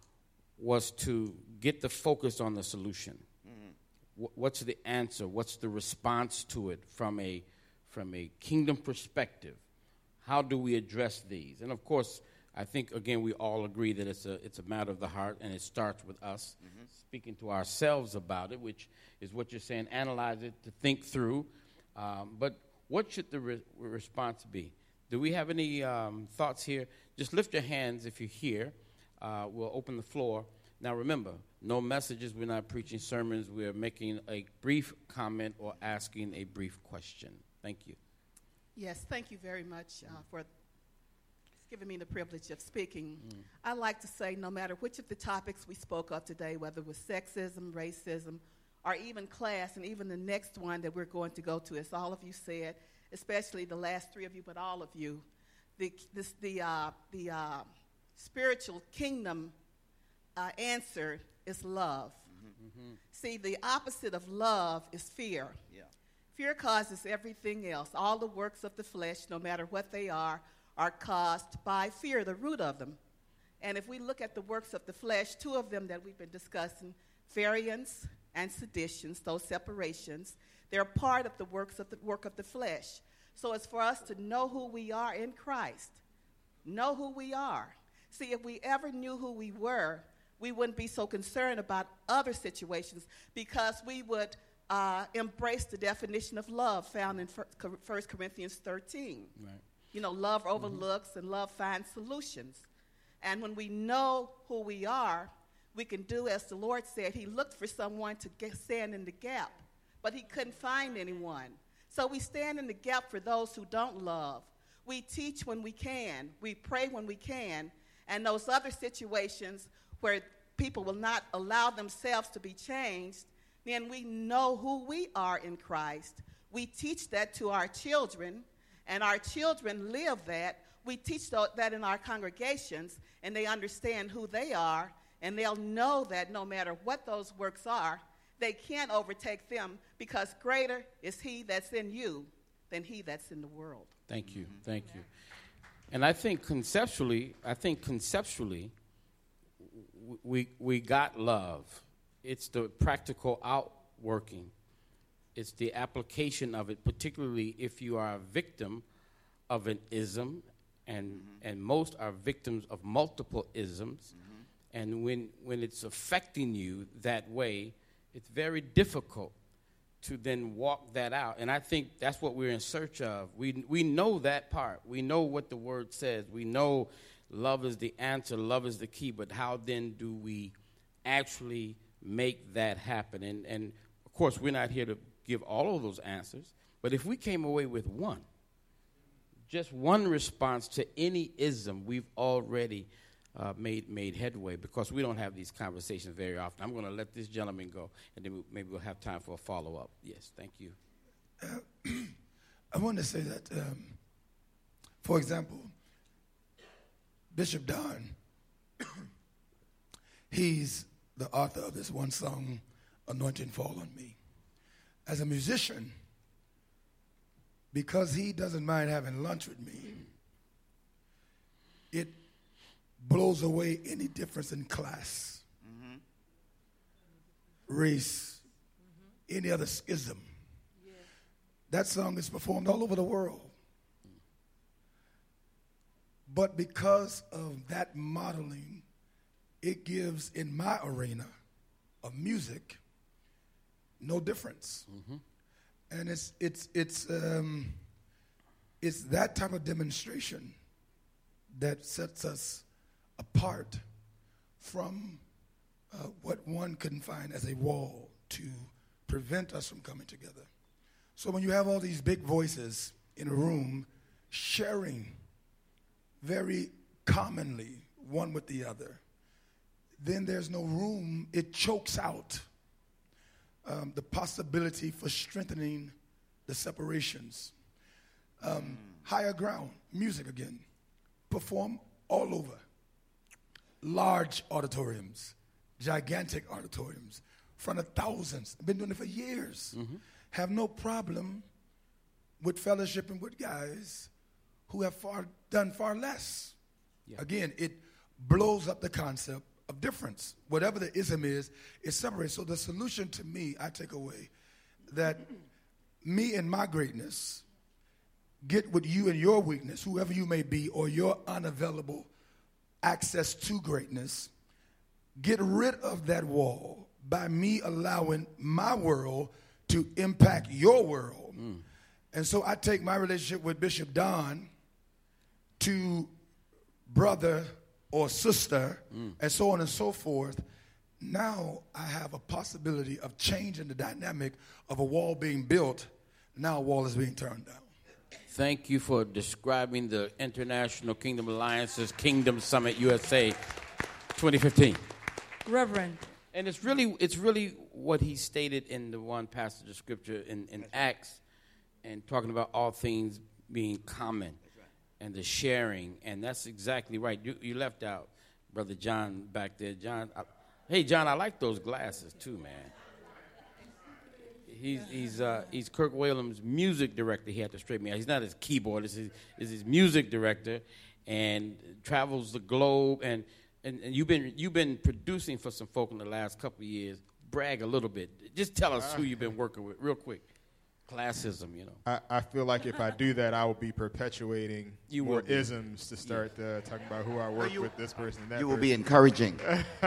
was to get the focus on the solution. Mm-hmm. Wh- what's the answer? What's the response to it from a from a kingdom perspective? How do we address these? And of course, I think again we all agree that it's a it's a matter of the heart, and it starts with us mm-hmm. speaking to ourselves about it, which is what you're saying. Analyze it, to think through, um, but. What should the re- response be? Do we have any um, thoughts here? Just lift your hands if you're here. Uh, we'll open the floor. Now remember, no messages. We're not preaching sermons. We're making a brief comment or asking a brief question. Thank you. Yes, thank you very much uh, for giving me the privilege of speaking. Mm. I like to say no matter which of the topics we spoke of today, whether it was sexism, racism, or even class, and even the next one that we're going to go to, as all of you said, especially the last three of you, but all of you, the this, the uh, the uh, spiritual kingdom uh, answer is love. Mm-hmm. Mm-hmm. See, the opposite of love is fear. Yeah. Fear causes everything else. All the works of the flesh, no matter what they are, are caused by fear, the root of them. And if we look at the works of the flesh, two of them that we've been discussing, variance and seditions, those separations, they're part of the works of the work of the flesh. So it's for us to know who we are in Christ. Know who we are. See, if we ever knew who we were, we wouldn't be so concerned about other situations, because we would uh, embrace the definition of love found in First Corinthians thirteen. Right. You know, love overlooks mm-hmm. and love finds solutions. And when we know who we are, we can do as the Lord said. He looked for someone to get, stand in the gap, but he couldn't find anyone. So we stand in the gap for those who don't love. We teach when we can. We pray when we can. And those other situations where people will not allow themselves to be changed, then we know who we are in Christ. We teach that to our children, and our children live that. We teach that in our congregations, and they understand who they are. And they'll know that no matter what those works are, they can't overtake them, because greater is he that's in you than he that's in the world. Thank you. Thank you. And I think conceptually, I think conceptually, we we got love. It's the practical outworking. It's the application of it, particularly if you are a victim of an ism, and mm-hmm. and most are victims of multiple isms. Mm-hmm. And when, when it's affecting you that way, it's very difficult to then walk that out. And I think that's what we're in search of. We we know that part. We know what the word says. We know love is the answer, love is the key, but how then do we actually make that happen? And, and of course, we're not here to give all of those answers, but if we came away with one, just one response to any ism, we've already uh, made made headway, because we don't have these conversations very often. I'm going to let this gentleman go, and then we, maybe we'll have time for a follow-up. Yes, thank you. Uh, I want to say that, um, for example, Bishop Don, he's the author of this one song, Anointing Fall on Me. As a musician, because he doesn't mind having lunch with me, it blows away any difference in class, mm-hmm. race, mm-hmm. any other schism. Yeah. That song is performed all over the world. But because of that modeling, it gives, in my arena of music, no difference. Mm-hmm. And it's it's it's um, it's that type of demonstration that sets us apart from uh, what one can find as a wall to prevent us from coming together. So when you have all these big voices in a room sharing very commonly one with the other, then there's no room. It chokes out um, the possibility for strengthening the separations. Um, higher ground, music again, perform all over. Large auditoriums, gigantic auditoriums, in front of thousands. I've been doing it for years. Mm-hmm. Have no problem with fellowshipping with guys who have far done far less. Yeah. Again, it blows up the concept of difference. Whatever the ism is, it separates. So the solution to me, I take away that me and my greatness get with you and your weakness, whoever you may be, or your unavailable access to greatness. Get rid of that wall by me allowing my world to impact your world. Mm. And so I take my relationship with Bishop Don to brother or sister, mm. and so on and so forth. Now I have a possibility of changing the dynamic of a wall being built. Now a wall is being turned down. Thank you for describing the International Kingdom Alliance's Kingdom Summit U S A twenty fifteen. Reverend. And it's really it's really what he stated in the one passage of Scripture in, in Acts, and talking about all things being common and the sharing. And that's exactly right. You, you left out Brother John back there. John, I, hey, John, I like those glasses too, man. He's he's uh, he's Kirk Whalen's music director. He had to straighten me out. He's not his keyboardist. He's, he's his music director, and travels the globe. And, and, and you've been you've been producing for some folk in the last couple of years. Brag a little bit. Just tell us who you've been working with, real quick. Classism, you know. I, I feel like if I do that, I will be perpetuating you more isms to start yeah. uh, talking about who I work you, with, this person, and that. You will person. be encouraging.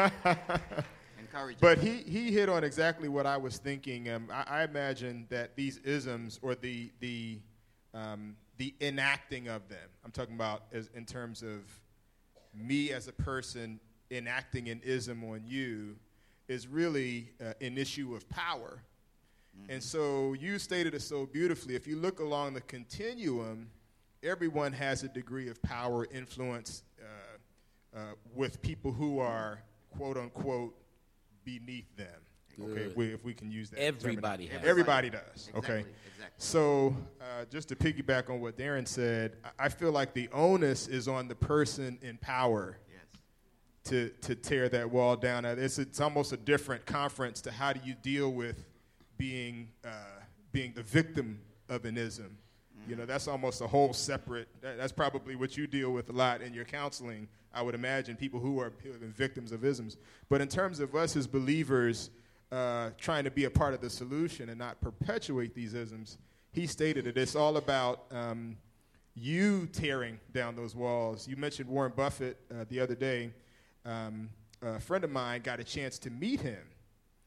But he, he hit on exactly what I was thinking. Um, I, I imagine that these isms, or the the um, the enacting of them, I'm talking about as in terms of me as a person enacting an ism on you, is really uh, an issue of power. Mm-hmm. And so you stated it so beautifully. If you look along the continuum, everyone has a degree of power, influence uh, uh, with people who are, quote unquote, beneath them. Good. Okay, if we, if we can use that. Everybody has. Everybody does. Exactly, okay. Exactly. So uh, just to piggyback on what Darren said, I feel like the onus is on the person in power yes. to to tear that wall down. It's it's almost a different conference to how do you deal with being uh, being the victim of an ism. You know, that's almost a whole separate, that, that's probably what you deal with a lot in your counseling, I would imagine, people who are victims of isms. But in terms of us as believers uh, trying to be a part of the solution and not perpetuate these isms, he stated that it's all about um, you tearing down those walls. You mentioned Warren Buffett uh, the other day. Um, a friend of mine got a chance to meet him.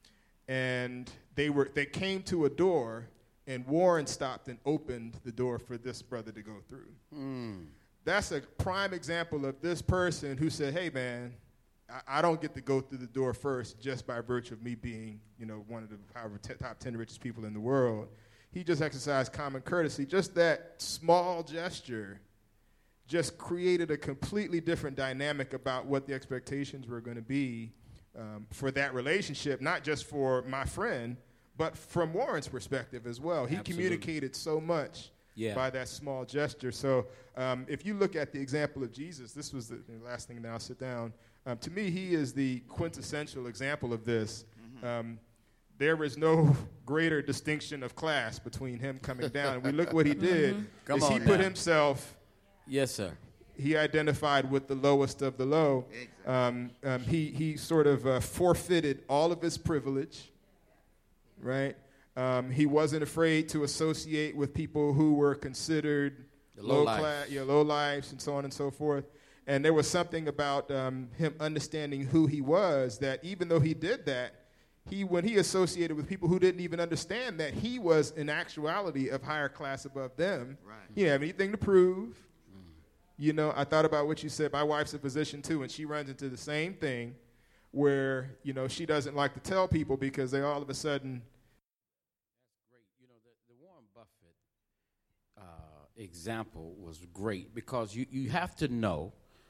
and they were they came to a door, and Warren stopped and opened the door for this brother to go through. Mm. That's a prime example of this person who said, hey, man, I, I don't get to go through the door first just by virtue of me being, you know, one of the however t- top ten richest people in the world. He just exercised common courtesy. Just that small gesture just created a completely different dynamic about what the expectations were going to be um, for that relationship, not just for my friend, but from Warren's perspective as well. He Absolutely. communicated so much yeah. by that small gesture. So um, if you look at the example of Jesus, this was the, the last thing, now I'll sit down. Um, to me, he is the quintessential example of this. Mm-hmm. Um, there is no greater distinction of class between him coming down. And we look what he did, mm-hmm. is he now. put himself... Yes, sir. He identified with the lowest of the low. Exactly. Um, um, he, he sort of uh, forfeited all of his privilege, right? Um, he wasn't afraid to associate with people who were considered low class, yeah, low lives, and so on and so forth. And there was something about um, him understanding who he was that even though he did that, he when he associated with people who didn't even understand that he was in actuality of higher class above them, right. He didn't have anything to prove. Mm. You know, I thought about what you said. My wife's a physician too, and she runs into the same thing where, you know, she doesn't like to tell people because they all of a sudden. That's great. You know, the, the Warren Buffett uh, example was great because you, you have to know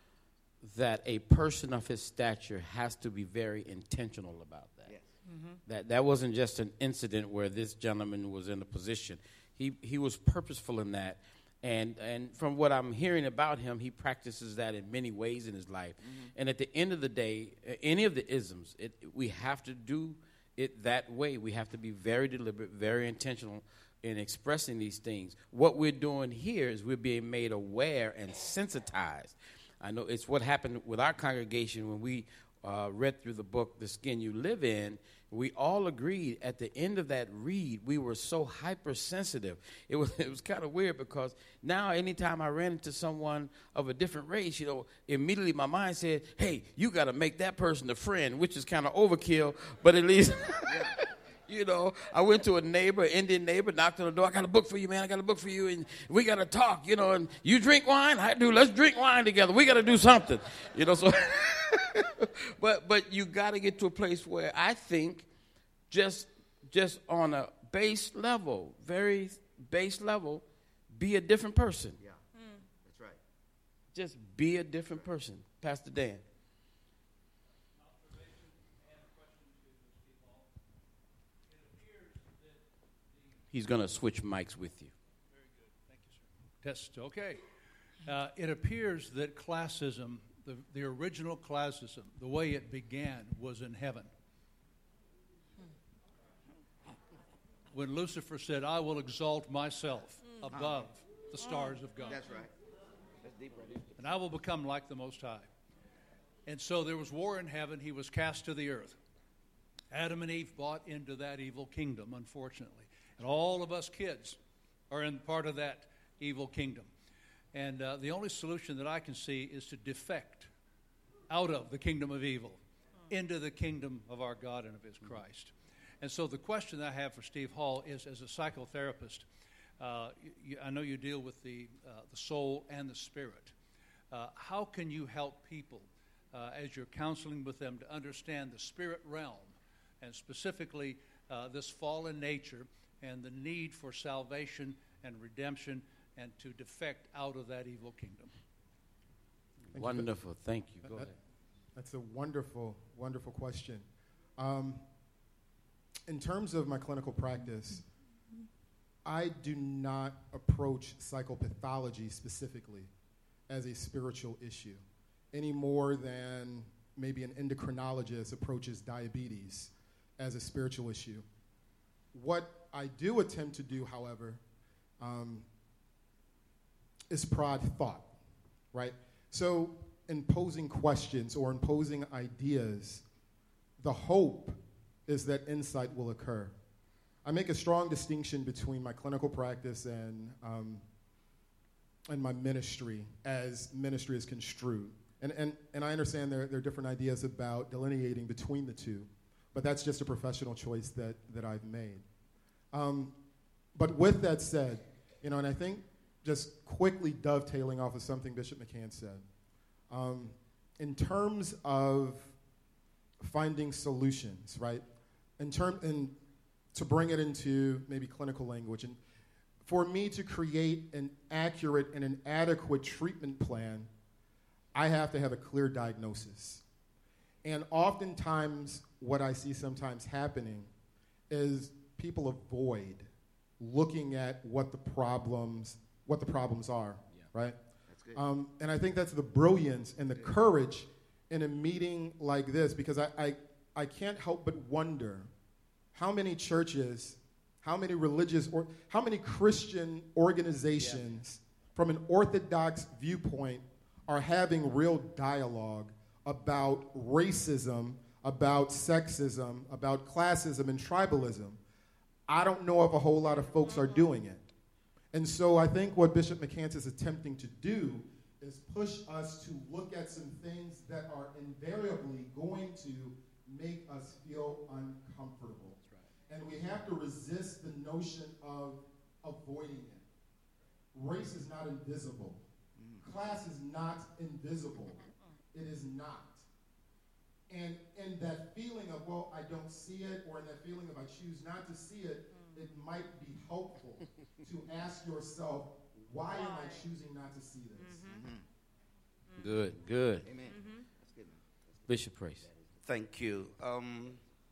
that a person of his stature has to be very intentional about that. Yes. Mm-hmm. That that wasn't just an incident where this gentleman was in a position. He he was purposeful in that. And and from what I'm hearing about him, he practices that in many ways in his life. Mm-hmm. And at the end of the day, any of the isms, it, we have to do it that way. We have to be very deliberate, very intentional in expressing these things. What we're doing here is we're being made aware and sensitized. I know it's what happened with our congregation when we uh, read through the book, The Skin You Live In. We all agreed at the end of that read, we were so hypersensitive. It was it was kind of weird because now anytime I ran into someone of a different race, you know, immediately my mind said, hey, you got to make that person a friend, which is kind of overkill, but at least... You know, I went to a neighbor, Indian neighbor, knocked on the door. I got a book for you, man. I got a book for you, and we got to talk, you know, and you drink wine? I do. Let's drink wine together. We got to do something, you know. So, but but you got to get to a place where I think just just on a base level, very base level, be a different person. Yeah, mm. That's right. Just be a different person. Pastor Dan. He's going to switch mics with you. Very good. Thank you, sir. Test. Okay. Uh, it appears that classism, the, the original classism, the way it began was in heaven. When Lucifer said, I will exalt myself above the stars of God. That's right. That's deep right there. And I will become like the Most High. And so there was war in heaven. He was cast to the earth. Adam and Eve bought into that evil kingdom, unfortunately. And all of us kids are in part of that evil kingdom. And uh, the only solution that I can see is to defect out of the kingdom of evil into the kingdom of our God and of his Christ. And so the question that I have for Steve Hall is, as a psychotherapist, uh, you, I know you deal with the, uh, the soul and the spirit. Uh, how can you help people uh, as you're counseling with them to understand the spirit realm and specifically uh, this fallen nature and the need for salvation and redemption and to defect out of that evil kingdom? Thank Wonderful. You. Thank you. Go that, ahead. That's a wonderful, wonderful question. Um, in terms of my clinical practice, I do not approach psychopathology specifically as a spiritual issue any more than maybe an endocrinologist approaches diabetes as a spiritual issue. What I do attempt to do, however, um, is prod thought, right? So in posing questions or in posing ideas, the hope is that insight will occur. I make a strong distinction between my clinical practice and, um, and my ministry as ministry is construed. And, and, and I understand there, there are different ideas about delineating between the two. but that's just a professional choice that, that I've made. Um, but with that said, you know, and I think just quickly dovetailing off of something Bishop McCann said, um, in terms of finding solutions, right? In term, and to bring it into maybe clinical language, and for me to create an accurate and an adequate treatment plan, I have to have a clear diagnosis. And oftentimes, what I see sometimes happening is people avoid looking at what the problems, what the problems are, yeah. right? That's good. Um, and I think that's the brilliance and the courage in a meeting like this, because I, I, I can't help but wonder how many churches, how many religious, or how many Christian organizations yeah. from an orthodox viewpoint are having real dialogue about racism, about sexism, about classism and tribalism. I don't know if a whole lot of folks are doing it. And so I think what Bishop McCants is attempting to do is push us to look at some things that are invariably going to make us feel uncomfortable. That's right. And we have to resist the notion of avoiding it. Race is not invisible. Mm. Class is not invisible. It is not. And in that feeling of, well, I don't see it, or in that feeling of I choose not to see it, mm. it might be helpful to ask yourself, why, why am I choosing not to see this? Mm-hmm. Mm-hmm. Good, good. Amen. Mm-hmm. That's good, man. Bishop Price. Thank you. Um,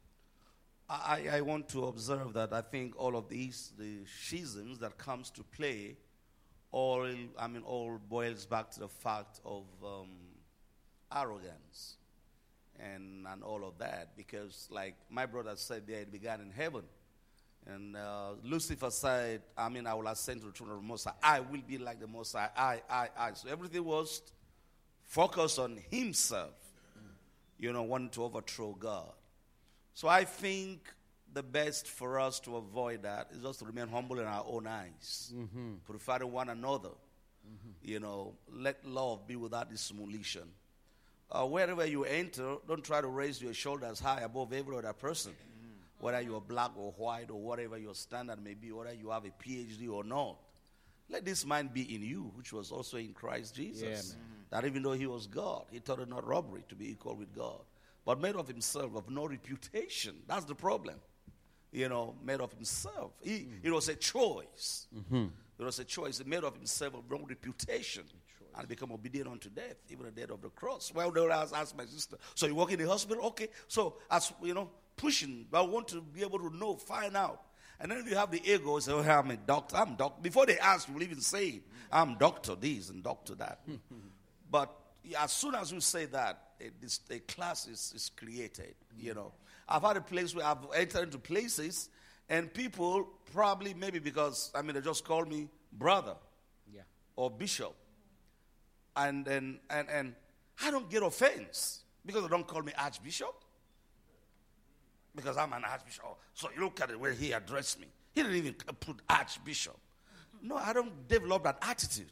I, I want to observe that I think all of these, the schisms that comes to play, all, I mean, all boils back to the fact of um, arrogance and, and all of that. Because like my brother said there, it began in heaven. And uh, Lucifer said, I mean, I will ascend to the throne of the Most High. I will be like the Most High. I, I, I. So everything was focused on himself, you know, wanting to overthrow God. So I think the best for us to avoid that is just to remain humble in our own eyes, mm-hmm. preferring one another. Mm-hmm. You know, let love be without dissimulation. Uh, wherever you enter, don't try to raise your shoulders high above every other person. Mm-hmm. Whether you're black or white or whatever your standard may be, whether you have a P H D or not. Let this mind be in you, which was also in Christ Jesus. Yeah, mm-hmm. That even though he was God, he thought it not robbery to be equal with God. But made of himself of no reputation. That's the problem. You know, made of himself. He, mm. It was a choice. Mm-hmm. It was a choice. He made of himself of no reputation. And become obedient unto death, even the death of the cross. Well, they will ask, ask my sister, so you work in the hospital? Okay. So, as you know, pushing, but I want to be able to know, find out. And then if you have the ego, say, oh, I'm a doctor, I'm doctor. Before they ask, you will even say, I'm doctor this and doctor that. But as soon as you say that, a, this, a class is, is created, you know. I've had a place where I've entered into places, and people probably, maybe because, I mean, they just call me brother yeah. or bishop. And, and, and, and I don't get offense because they don't call me archbishop. Because I'm an archbishop. So you look at the way he addressed me. He didn't even put archbishop. No, I don't develop that attitude.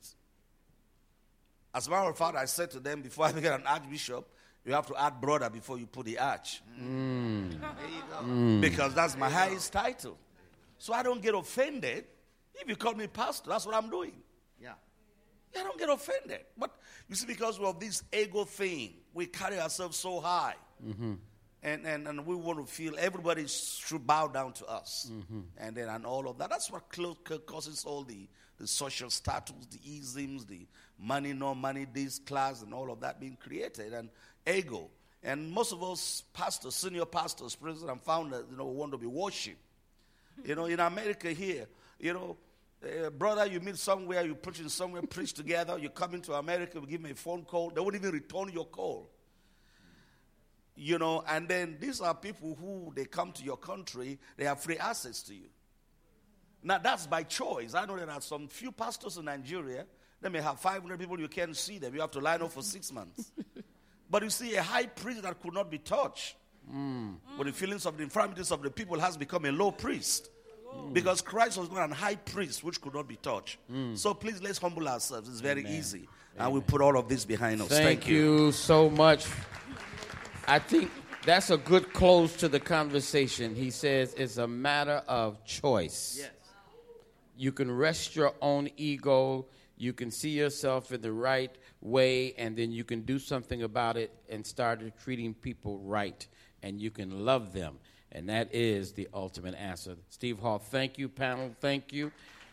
As a matter of fact, I said to them, before I became an archbishop, you have to add brother before you put the arch. Mm. There you go. Mm. Because that's my highest title. So I don't get offended. If you call me pastor, that's what I'm doing. Yeah. I don't get offended. But you see, because of this ego thing, we carry ourselves so high. Mm-hmm. And, and and we want to feel everybody should bow down to us. Mm-hmm. And then and all of that. That's what causes all the, the social status, the isms, the money, no money, this class, and all of that being created. And ego. And most of us pastors, senior pastors, presidents and founders, you know, want to be worshipped. You know, in America here, you know, Uh, brother, you meet somewhere, you preach in somewhere, preach together, you come into America, you give me a phone call, they won't even return your call. You know, and then these are people who, they come to your country, they have free access to you. Now, that's by choice. I know there are some few pastors in Nigeria, they may have five hundred people, you can't see them, you have to line up for six months. But you see, a high priest that could not be touched, mm. with the feelings of the infirmities of the people has become a low priest. Mm. Because Christ was not a high priest which could not be touched. Mm. So please, let's humble ourselves. It's very Amen. easy. Amen. And we put all of this behind us. Thank, Thank you. you so much. I think that's a good close to the conversation. He says it's a matter of choice. Yes. You can rest your own ego. You can see yourself in the right way, and then you can do something about it and start treating people right, and you can love them. And that is the ultimate answer. Steve Hall, thank you. Panel, thank you.